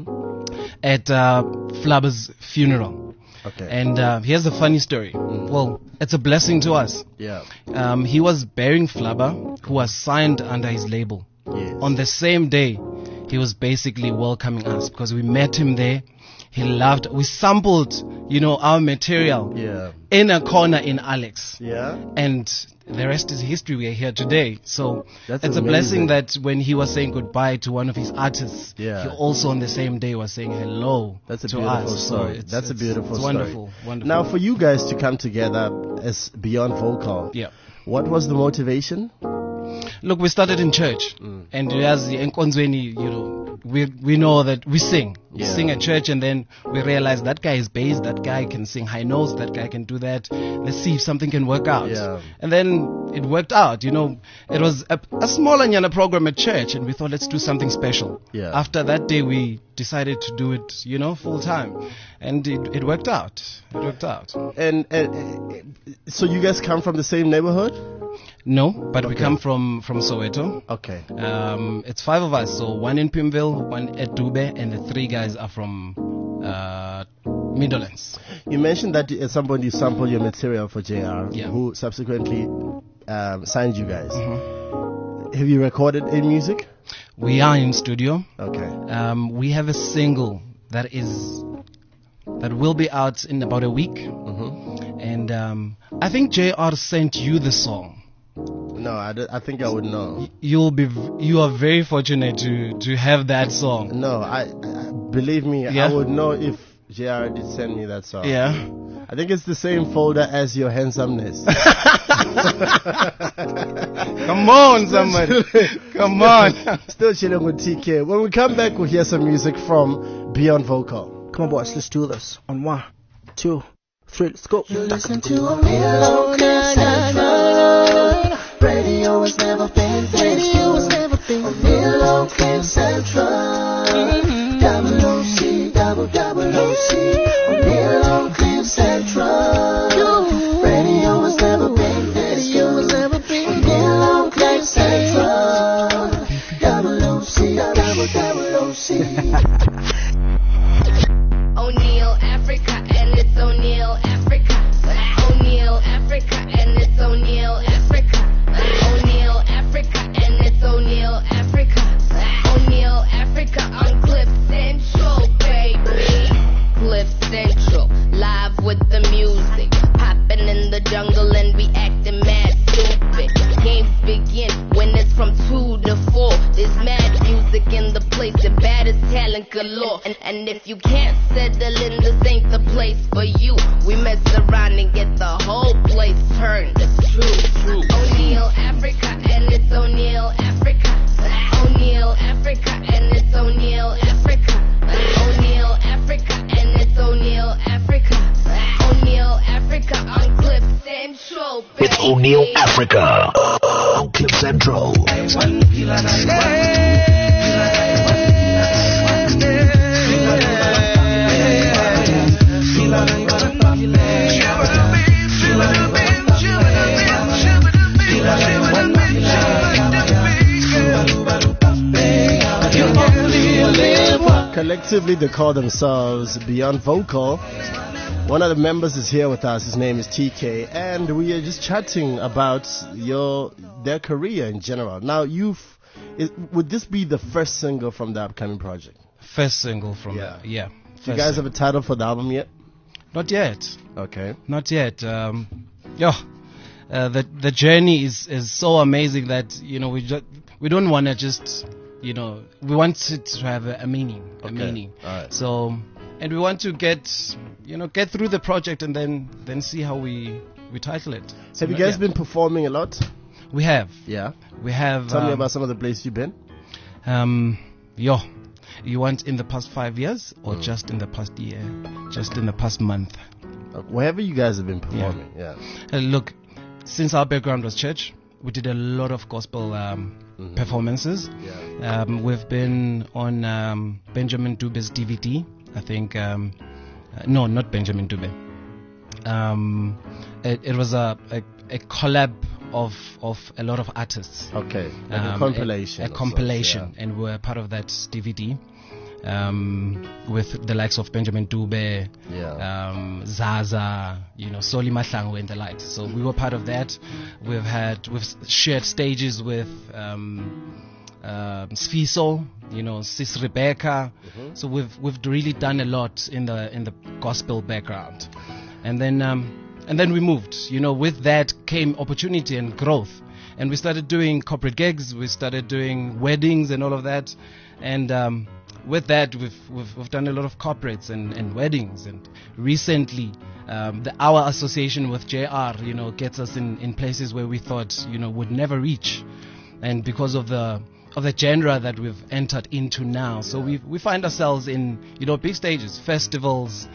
at Flubber's funeral. Okay. And here's a funny story. Well, it's a blessing to us. Yeah. He was bearing Flubber, who was signed under his label. Yes. On the same day, he was basically welcoming us because we met him there. He loved. We sampled, our material in a corner in Alex. Yeah. And the rest is history. We are here today. So That's it's amazing. a blessing that when he was saying goodbye to one of his artists, he also on the same day was saying hello That's a to beautiful us. story. So That's a beautiful it's story. Wonderful. Now, for you guys to come together as Beyond Vocal, what was the motivation? Look, we started in church, and as the Nkonzweni, we know that we sing. We sing at church, and then we realize that guy is bass, that guy can sing high notes, that guy can do that. Let's see if something can work out. Yeah. And then it worked out. It was a small Anyana program at church, and we thought, let's do something special. Yeah. After that day, we decided to do it, full time, and it worked out. It worked out. And so you guys come from the same neighborhood? No, but we come from Soweto. Okay. It's 5 of us, so 1 in Pimville, 1 at Dube, and the 3 guys are from Midlands. You mentioned that somebody sampled your material for JR, who subsequently signed you guys. Have you recorded any music? We are in studio. Okay. We have a single that will be out in about a week. And I think JR sent you the song. No, I think I would know. You are very fortunate to have that song. No, I believe me, I would know if JR did send me that song. Yeah. I think it's the same folder as your handsomeness. Come on, somebody. Come on. Still chilling with TK. When we come back, we'll hear some music from Beyond Vocal. Come on, boys, let's do this. On 1, 2, 3, let's go. You listen to a real Cliff Central. Radio has never been this good. A real Cliff Central. Double OC, double OC. A real Cliff Central. Radio has never been this good. A real Cliff Central. Double OC, double OC. O'Neal, Africa, and it's O'Neal, Africa. O'Neal, Africa, and it's O'Neal, Africa. O'Neal, Africa, and it's O'Neal, Africa. O'Neal, Africa on Cliff Central, baby. Cliff Central, live with the music. Popping in the jungle and we acting mad stupid. Games begin when it's from 2 to 4. There's mad music in the place, the baddest talent galore. And if you can't settle in, this ain't the place for you. We mess around and get the whole place turned. It's true. O'Neal, Africa, and it's O'Neal, Africa. O'Neal, Africa, and it's O'Neal, Africa. O'Neal, Africa, and it's O'Neal, Africa. O'Neal, Africa on Cliff Central, baby. It's O'Neal Africa on Cliff Central. Collectively, they call themselves Beyond Vocal. One of the members is here with us. His name is TK, and we are just chatting about their career in general. Now, would this be the first single from the upcoming project? First single from Do you guys guys have a title for the album yet? Not yet. Okay. Not yet. The journey is so amazing that we don't want to just we want it to have a meaning. Okay. A meaning. All right. So, and we want to get through the project and then see how we title it. So Have you guys been performing a lot? We have. Yeah. We have. Tell me about some of the places you've been. You want in the past 5 years or just in the past year? Just in the past month? Wherever you guys have been performing, Look, since our background was church, we did a lot of gospel performances. We've been on Benjamin Dube's DVD, I think. No, not Benjamin Dube. It was a collab of a lot of artists. Okay, like a compilation. A compilation, and we were part of that DVD. With the likes of Benjamin Dube, Zaza, Soli Mahlangu and the likes. So we were part of that. We've shared stages with Sfiso, Sis Rebecca. So we've really done a lot in the gospel background. And then we moved. With that came opportunity and growth. And we started doing corporate gigs, we started doing weddings and all of that. And with that, we've done a lot of corporates and weddings, and recently, our association with JR, gets us in places where we thought, would never reach, and because of the genre that we've entered into now, so we find ourselves in big stages, festivals,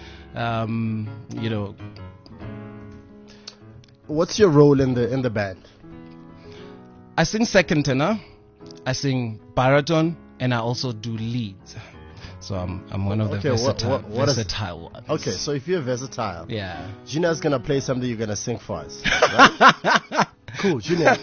What's your role in the band? I sing second tenor, I sing baritone, and I also do leads. So I'm one of the versatile ones. Okay, so if you're versatile, Junior's gonna play something, you're gonna sing for us. Right? Cool, Junior.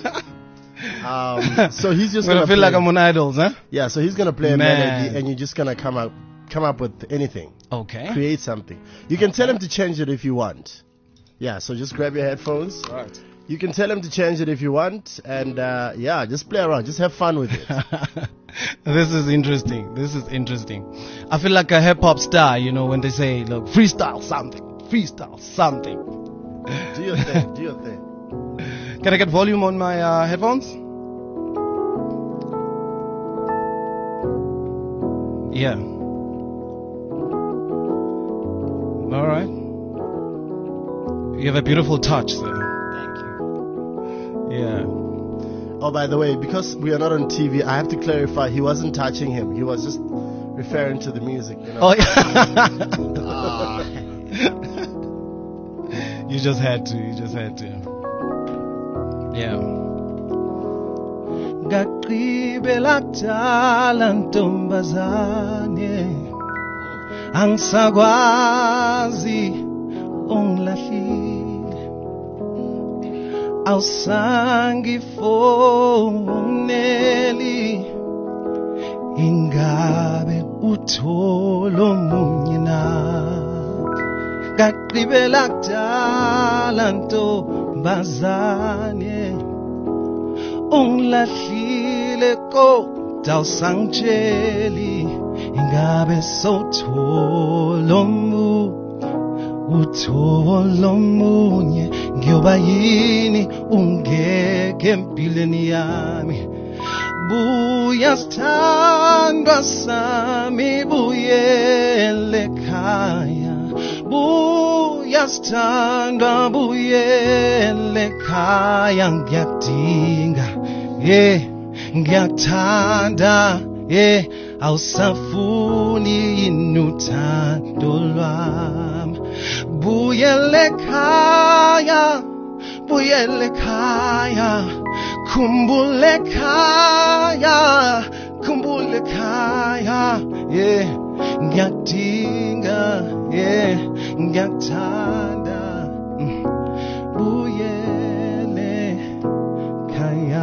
So he's just gonna feel like I'm on Idols, huh? Yeah, so he's gonna play a melody, and you're just gonna come up with anything. Okay. Create something. You can tell him to change it if you want. Yeah, so just grab your headphones. Right. You can tell him to change it if you want, and just play around, just have fun with it. This is interesting. I feel like a hip hop star, when they say, look, freestyle something. Do your thing. Can I get volume on my headphones? Yeah. All right. You have a beautiful touch, sir. Yeah. Oh, by the way, because we are not on TV, I have to clarify, he wasn't touching him. He was just referring to the music. Oh, yeah. You just had to. Yeah. Gaqibela kudala ntombazane angisakwazi ungilahlile awusangifoneli ingabe utholo munye na gaqibela kudala ntombazane ungilahlile kodwa awusangitsheli ingabe sotholo utholo munye ngiyoba yini ungeke empilweni yami buya sithandwa sami buyele ekhaya buya sithandwa buyele ekhaya ngiyakudinga ngiyakuthanda awusafuni yini uthando lwami buyele ekhaya khumbula ekhaya ngiyakudinga ngiyakuthanda buyele ekhaya.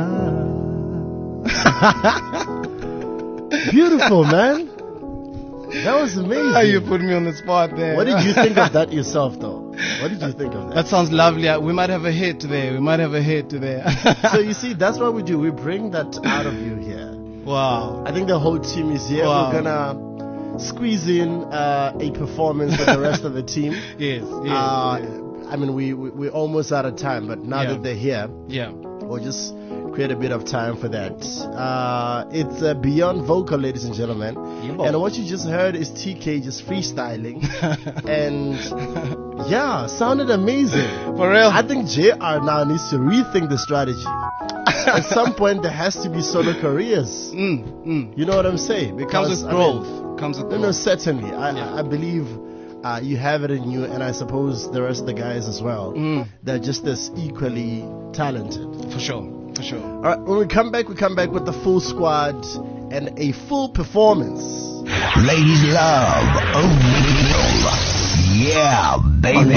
Beautiful, man. That was amazing. You put me on the spot there. What did you think of that yourself, though? What did you think of that? That sounds lovely. We might have a hit today. So you see, that's what we do. We bring that out of you here. Wow. I think the whole team is here. Wow. We're gonna squeeze in a performance with the rest of the team. Yes. I mean, we're almost out of time, but now that they're here, we'll just create a bit of time for that. It's Beyond Vocal, ladies and gentlemen. And what you just heard is TK just freestyling. And sounded amazing. For real. I think JR now needs to rethink the strategy. at some point there has to be solo careers. You know what I'm saying? Because comes with growth. Comes with growth. No, certainly. I believe you have it in you, and I suppose the rest of the guys as well. They're just as equally talented. For sure. All right, when we come back with the full squad and a full performance. Ladies love O'Neal. Yeah, baby.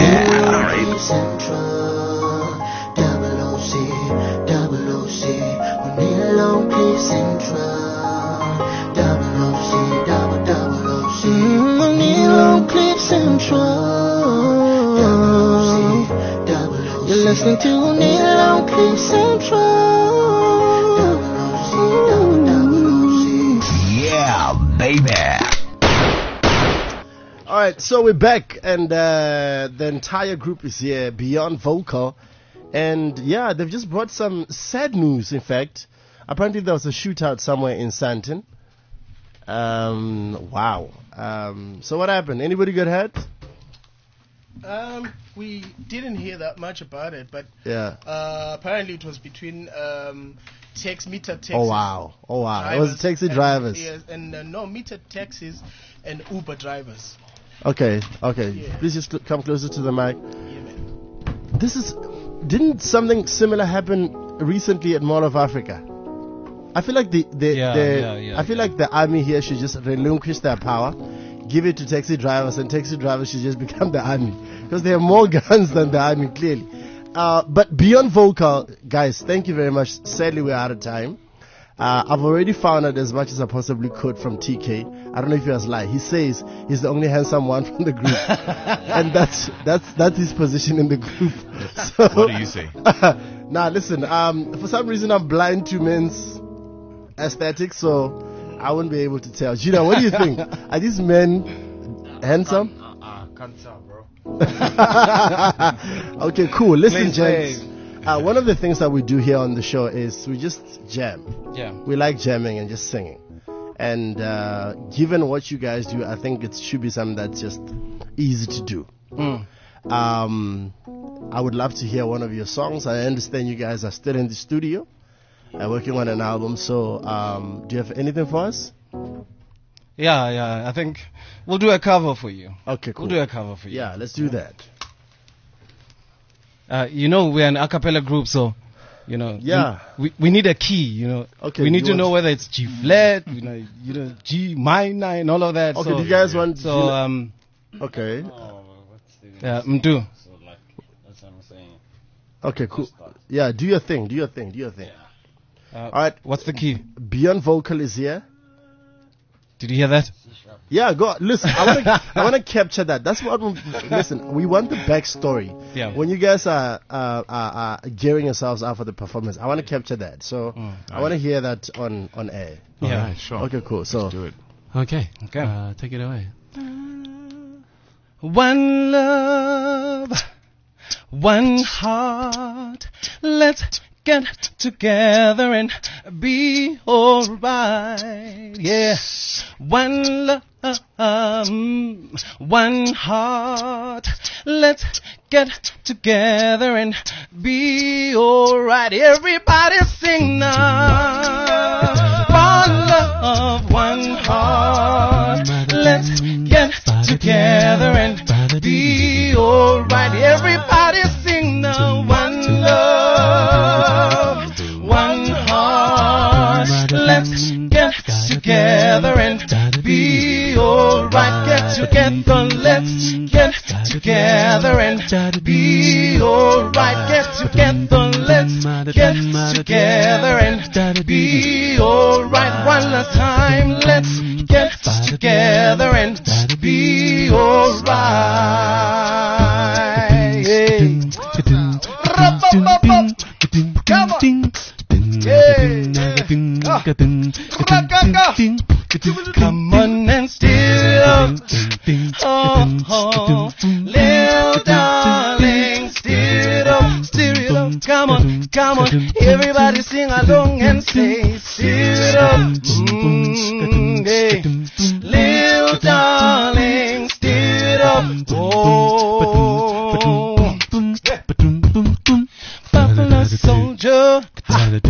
Central, double OC, O'Neal on Cliff Central, double OC, double OC, O'Neal on Cliff Central, double OC. You're listening to O'Neal on Cliff Central, double OC. Yeah, baby. All right, so we're back, and the entire group is here, Beyond Vocal, and yeah, they've just brought some sad news. In fact, apparently there was a shootout somewhere in Sandton. Wow. So what happened? Anybody got hurt? We didn't hear that much about it, but yeah. Apparently it was between meter taxis. Oh wow! It was taxi drivers. Yes, and no meter taxis and Uber drivers. Okay. Yeah. Please just come closer to the mic. Yeah, man. Didn't something similar happen recently at Mall of Africa? I feel like I feel like the army here should just relinquish their power, give it to taxi drivers, and taxi drivers should just become the army, because they have more guns than the army, clearly. But Beyond Vocal, guys, thank you very much. Sadly, we're out of time. I've already found out as much as I possibly could from TK. I don't know if he was lying. He says he's the only handsome one from the group, and that's his position in the group. So, what do you say? Nah, listen. For some reason, I'm blind to men's aesthetics, so I wouldn't be able to tell. Gina, what do you think? Are these men handsome? Can't tell, bro. Okay, cool. Listen, gents. One of the things that we do here on the show is we just jam. Yeah. We like jamming and just singing. And given what you guys do, I think it should be something that's just easy to do. I would love to hear one of your songs. I understand you guys are still in the studio working on an album. So do you have anything for us? Yeah. I think we'll do a cover for you. Okay, cool. We'll do a cover for you. Yeah, let's do that. We're an a cappella group, so, yeah. We need a key, Okay. We need to know whether it's G flat, G minor and all of that. Okay, so, do you guys want... okay. Yeah, Mdu. So, that's what I'm saying. Okay, cool. Yeah, do your thing. Yeah. All right. What's the key? Beyond Vocal is here. Did you hear that? Yeah, go. Listen, I want to capture that. That's what. Listen, we want the backstory. Yeah. When you guys are gearing yourselves up for the performance, I want to capture that. So I want to hear that on air. Yeah, right, sure. Okay, cool. So let's do it. Okay. Take it away. One love, one heart. Let's get together and be alright. Yeah. One love, one heart. Let's get together and be alright. Everybody sing now. One love, one heart. Let's get together and be alright. Everybody sing now. One love, one heart. Let's get together and be alright. Get together, let's get together and be alright. Get together, let's get together and be alright. One last time, let's get together and be alright. Come on. Come on and steal. Oh, little darling, steer it up. Come on, everybody sing along and say, steer it up. Hey. Little darling, steer it up. Oh, Buffalo soldier.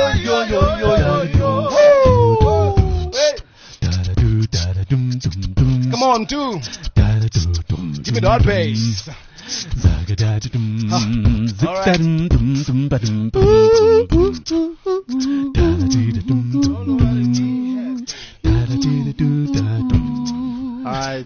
Come on, two. Give me the hot bass. Alright.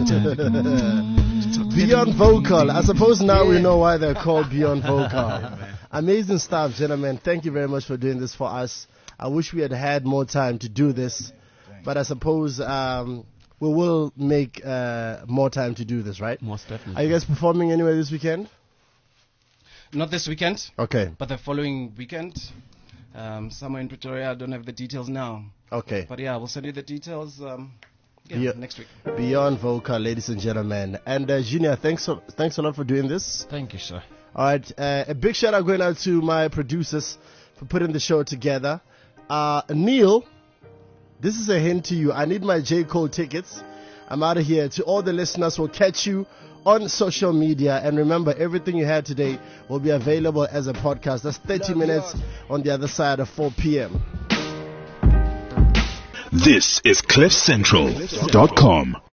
Beyond Vocal. I suppose now we know why they're called Beyond Vocal. Amazing stuff, gentlemen. Thank you very much for doing this for us. I wish we had more time to do this, but I suppose we will make more time to do this, right? Most definitely. Are you guys performing anywhere this weekend? Not this weekend. Okay. But the following weekend, somewhere in Pretoria. I don't have the details now. Okay. But yeah, we'll send you the details next week. Beyond Vocal, ladies and gentlemen. And Junior, thanks a lot for doing this. Thank you, sir. All right. A big shout out going out to my producers for putting the show together. Neil, this is a hint to you. I need my J. Cole tickets. I'm out of here. To all the listeners, we'll catch you on social media. And remember, everything you had today will be available as a podcast. That's 30 minutes on the other side of 4 p.m. This is CliffCentral.com.